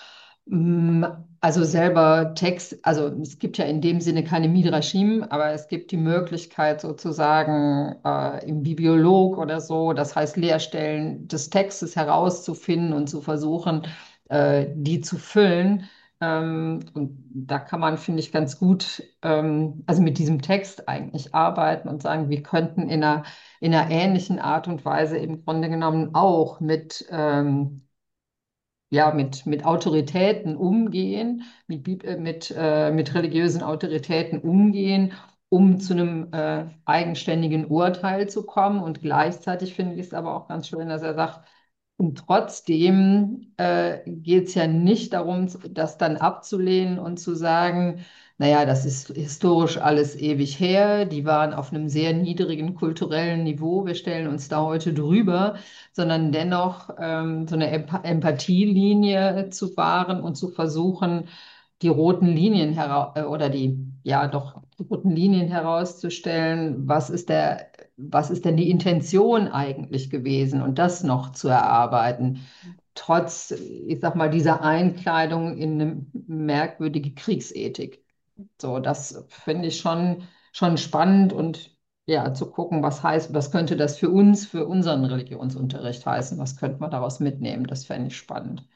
mh, also selber Text, also es gibt ja in dem Sinne keine Midrashim, aber es gibt die Möglichkeit sozusagen äh, im Bibliolog oder so, das heißt Leerstellen des Textes herauszufinden und zu versuchen, äh, die zu füllen. Ähm, und da kann man, finde ich, ganz gut, ähm, also mit diesem Text eigentlich arbeiten und sagen, wir könnten in einer, in einer ähnlichen Art und Weise im Grunde genommen auch mit, ähm, ja, mit, mit Autoritäten umgehen, mit, Bib- äh, mit, äh, mit religiösen Autoritäten umgehen, um zu einem äh, eigenständigen Urteil zu kommen. Und gleichzeitig finde ich es aber auch ganz schön, dass er sagt, und trotzdem äh, geht es ja nicht darum, das dann abzulehnen und zu sagen, naja, das ist historisch alles ewig her, die waren auf einem sehr niedrigen kulturellen Niveau, wir stellen uns da heute drüber, sondern dennoch ähm, so eine Emp Empathielinie zu wahren und zu versuchen, die roten Linien hera äh, oder die, ja doch, die roten Linien herauszustellen, was ist der, was ist denn die Intention eigentlich gewesen und das noch zu erarbeiten, trotz, ich sag mal, dieser Einkleidung in eine merkwürdige Kriegsethik. So, das finde ich schon, schon spannend und ja, zu gucken, was heißt, was könnte das für uns, für unseren Religionsunterricht heißen, was könnte man daraus mitnehmen, das fände ich spannend.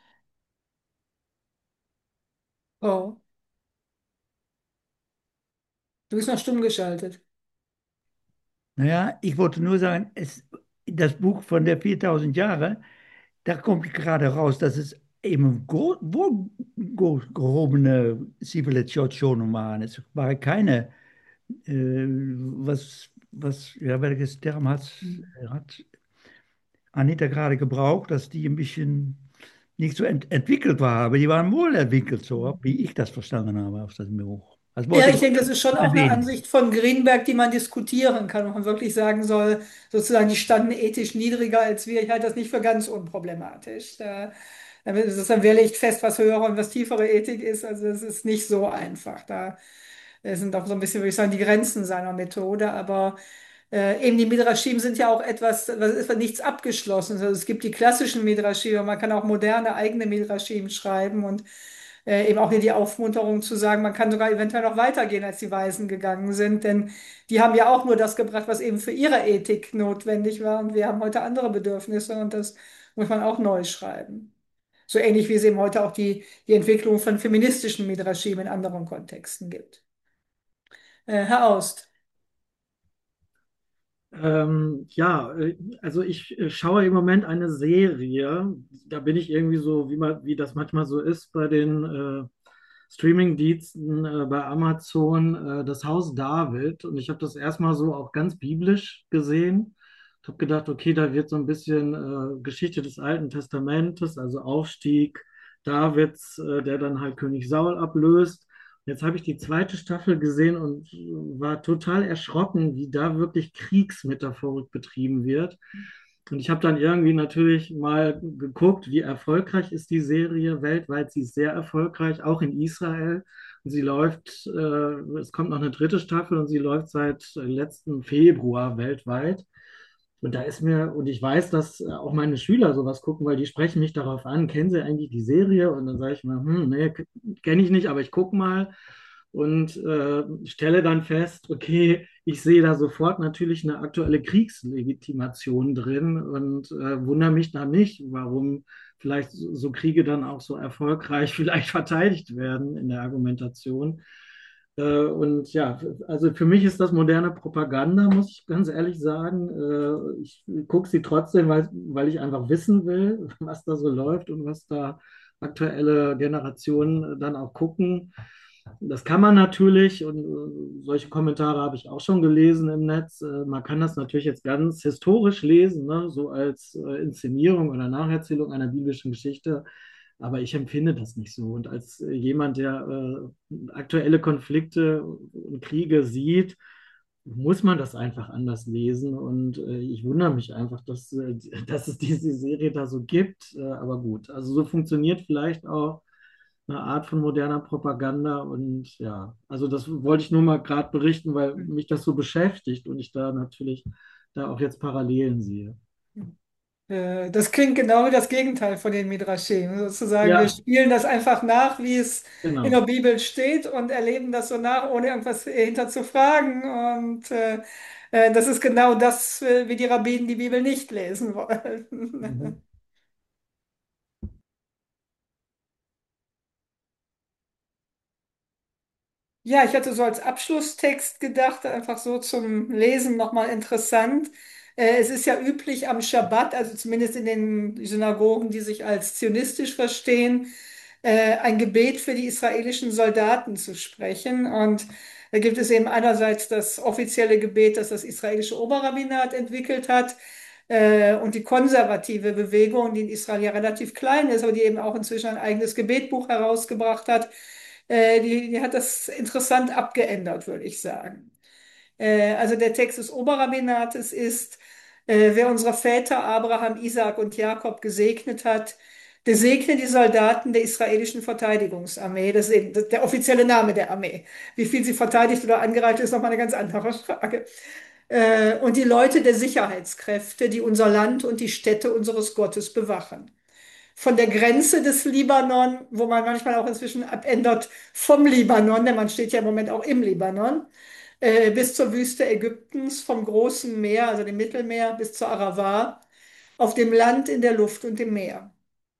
Oh, du bist noch stumm geschaltet. Naja, ich wollte nur sagen, es, das Buch von der viertausend Jahre, da kommt gerade raus, dass es eben gro- wohl go- gehobene Zivilisationen waren. Es waren keine, äh, was, was, ja, welches Term hat, hat Anita gerade gebraucht, dass die ein bisschen nicht so ent entwickelt waren, aber die waren wohl entwickelt, so wie ich das verstanden habe aus dem Buch. Das Ja, wollte ich ich denke, das ist schon auch eine erwähnen. Ansicht von Greenberg, die man diskutieren kann, wo man wirklich sagen soll, sozusagen, die standen ethisch niedriger als wir. Ich halte das nicht für ganz unproblematisch. Da, damit ist es dann, wer legt fest, was höhere und was tiefere Ethik ist. Also es ist nicht so einfach. Da äh, sind auch so ein bisschen, würde ich sagen, die Grenzen seiner Methode. Aber äh, eben die Midrashim sind ja auch etwas, was ist nichts Abgeschlossenes. Also es gibt die klassischen Midrashim, man kann auch moderne eigene Midrashim schreiben und äh, eben auch hier die Aufmunterung zu sagen, man kann sogar eventuell noch weitergehen, als die Weisen gegangen sind, denn die haben ja auch nur das gebracht, was eben für ihre Ethik notwendig war und wir haben heute andere Bedürfnisse und das muss man auch neu schreiben. So ähnlich wie es eben heute auch die, die Entwicklung von feministischen Midrashim in anderen Kontexten gibt. Äh, Herr Aust. Ähm, ja, äh, also ich äh, schaue im Moment eine Serie. Da bin ich irgendwie so, wie man, wie das manchmal so ist bei den äh, Streaming-Diensten, äh, bei Amazon, äh, das Haus David. Und ich habe das erstmal so auch ganz biblisch gesehen. Ich habe gedacht, okay, da wird so ein bisschen äh, Geschichte des Alten Testamentes, also Aufstieg Davids, äh, der dann halt König Saul ablöst. Jetzt habe ich die zweite Staffel gesehen und war total erschrocken, wie da wirklich Kriegsmetaphorik betrieben wird. Und ich habe dann irgendwie natürlich mal geguckt, wie erfolgreich ist die Serie weltweit. Sie ist sehr erfolgreich, auch in Israel. Und sie läuft, äh, es kommt noch eine dritte Staffel und sie läuft seit letzten Februar weltweit. Und da ist mir, und ich weiß, dass äh, auch meine Schüler sowas gucken, weil die sprechen mich darauf an, kennen sie eigentlich die Serie? Und dann sage ich mir, hm, nee, kenne ich nicht, aber ich gucke mal und äh, stelle dann fest, okay, ich sehe da sofort natürlich eine aktuelle Kriegslegitimation drin und äh, wundere mich dann nicht, warum vielleicht so so Kriege dann auch so erfolgreich vielleicht verteidigt werden in der Argumentation. Äh, und ja, also für mich ist das moderne Propaganda, muss ich ganz ehrlich sagen. Äh, ich gucke sie trotzdem, weil, weil ich einfach wissen will, was da so läuft und was da aktuelle Generationen dann auch gucken. Das kann man natürlich, und äh, solche Kommentare habe ich auch schon gelesen im Netz. Äh, man kann das natürlich jetzt ganz historisch lesen, ne? So als äh, Inszenierung oder Nacherzählung einer biblischen Geschichte. Aber ich empfinde das nicht so. Und als äh, jemand, der äh, aktuelle Konflikte und Kriege sieht, muss man das einfach anders lesen. Und äh, ich wundere mich einfach, dass, äh, dass es diese Serie da so gibt. Äh, aber gut, also so funktioniert vielleicht auch eine Art von moderner Propaganda. Und ja, also das wollte ich nur mal gerade berichten, weil mich das so beschäftigt und ich da natürlich da auch jetzt Parallelen sehe. Äh, Das klingt genau wie das Gegenteil von den Midrashim. Sozusagen, wir Ja, spielen das einfach nach, wie es in der genau. Bibel steht und erleben das so nach, ohne irgendwas hinter zu fragen. Und äh, äh, das ist genau das, äh, wie die Rabbinen die Bibel nicht lesen wollen. Mhm. Ja, ich hatte so als Abschlusstext gedacht, einfach so zum Lesen nochmal interessant. Äh, es ist ja üblich am Schabbat, also zumindest in den Synagogen, die sich als zionistisch verstehen, äh, ein Gebet für die israelischen Soldaten zu sprechen. Und da gibt es eben einerseits das offizielle Gebet, das das israelische Oberrabbinat entwickelt hat, äh, und die konservative Bewegung, die in Israel ja relativ klein ist, aber die eben auch inzwischen ein eigenes Gebetbuch herausgebracht hat. Äh, die, die hat das interessant abgeändert, würde ich sagen. Äh, also der Text des Oberrabbinates ist, äh, wer unsere Väter Abraham, Isaak und Jakob gesegnet hat, der segne die Soldaten der israelischen Verteidigungsarmee. Das ist eben der offizielle Name der Armee. Wie viel sie verteidigt oder angreift, ist nochmal eine ganz andere Frage. Äh, und die Leute der Sicherheitskräfte, die unser Land und die Städte unseres Gottes bewachen. Von der Grenze des Libanon, wo man manchmal auch inzwischen abändert, vom Libanon, denn man steht ja im Moment auch im Libanon, äh, bis zur Wüste Ägyptens, vom großen Meer, also dem Mittelmeer, bis zur Arava, auf dem Land, in der Luft und im Meer.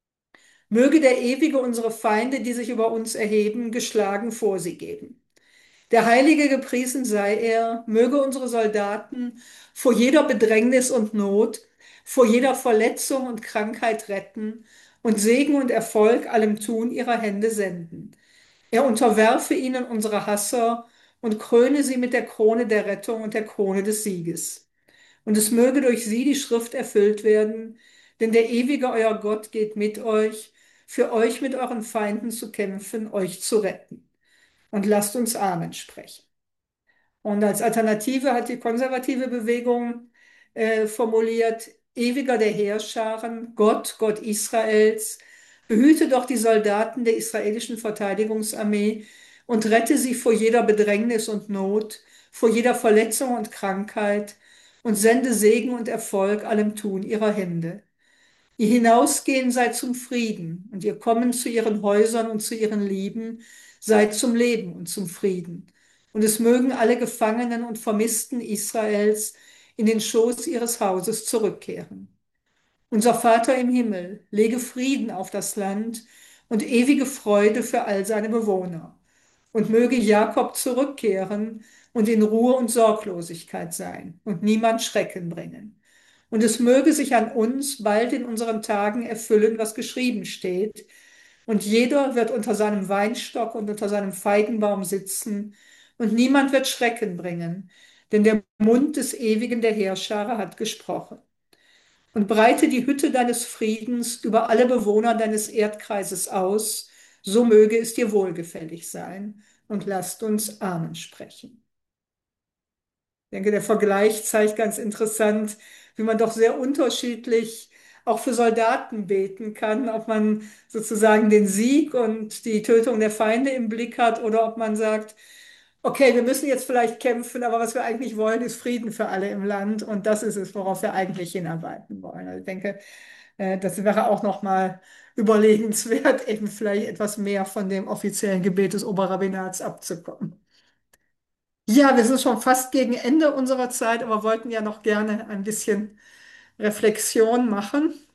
Möge der Ewige unsere Feinde, die sich über uns erheben, geschlagen vor sie geben. Der Heilige gepriesen sei er, möge unsere Soldaten vor jeder Bedrängnis und Not, vor jeder Verletzung und Krankheit retten und Segen und Erfolg allem Tun ihrer Hände senden. Er unterwerfe ihnen unsere Hasser und kröne sie mit der Krone der Rettung und der Krone des Sieges. Und es möge durch sie die Schrift erfüllt werden, denn der ewige euer Gott geht mit euch, für euch mit euren Feinden zu kämpfen, euch zu retten. Und lasst uns Amen sprechen. Und als Alternative hat die konservative Bewegung äh, formuliert, ewiger der Heerscharen, Gott, Gott Israels, behüte doch die Soldaten der israelischen Verteidigungsarmee und rette sie vor jeder Bedrängnis und Not, vor jeder Verletzung und Krankheit und sende Segen und Erfolg allem Tun ihrer Hände. Ihr Hinausgehen sei zum Frieden und ihr Kommen zu ihren Häusern und zu ihren Lieben sei zum Leben und zum Frieden. Und es mögen alle Gefangenen und Vermissten Israels in den Schoß ihres Hauses zurückkehren. Unser Vater im Himmel, lege Frieden auf das Land und ewige Freude für all seine Bewohner. Und möge Jakob zurückkehren und in Ruhe und Sorglosigkeit sein und niemand Schrecken bringen. Und es möge sich an uns bald in unseren Tagen erfüllen, was geschrieben steht. Und jeder wird unter seinem Weinstock und unter seinem Feigenbaum sitzen, und niemand wird Schrecken bringen, denn der Mund des Ewigen der Heerscharen hat gesprochen. Und breite die Hütte deines Friedens über alle Bewohner deines Erdkreises aus, so möge es dir wohlgefällig sein. Und lasst uns Amen sprechen. Ich denke, der Vergleich zeigt ganz interessant, wie man doch sehr unterschiedlich auch für Soldaten beten kann, ob man sozusagen den Sieg und die Tötung der Feinde im Blick hat oder ob man sagt, Okay, wir müssen jetzt vielleicht kämpfen, aber was wir eigentlich wollen, ist Frieden für alle im Land. Und das ist es, worauf wir eigentlich hinarbeiten wollen. Also ich denke, äh, das wäre auch nochmal überlegenswert, eben vielleicht etwas mehr von dem offiziellen Gebet des Oberrabbinats abzukommen. Ja, wir sind schon fast gegen Ende unserer Zeit, aber wollten ja noch gerne ein bisschen Reflexion machen.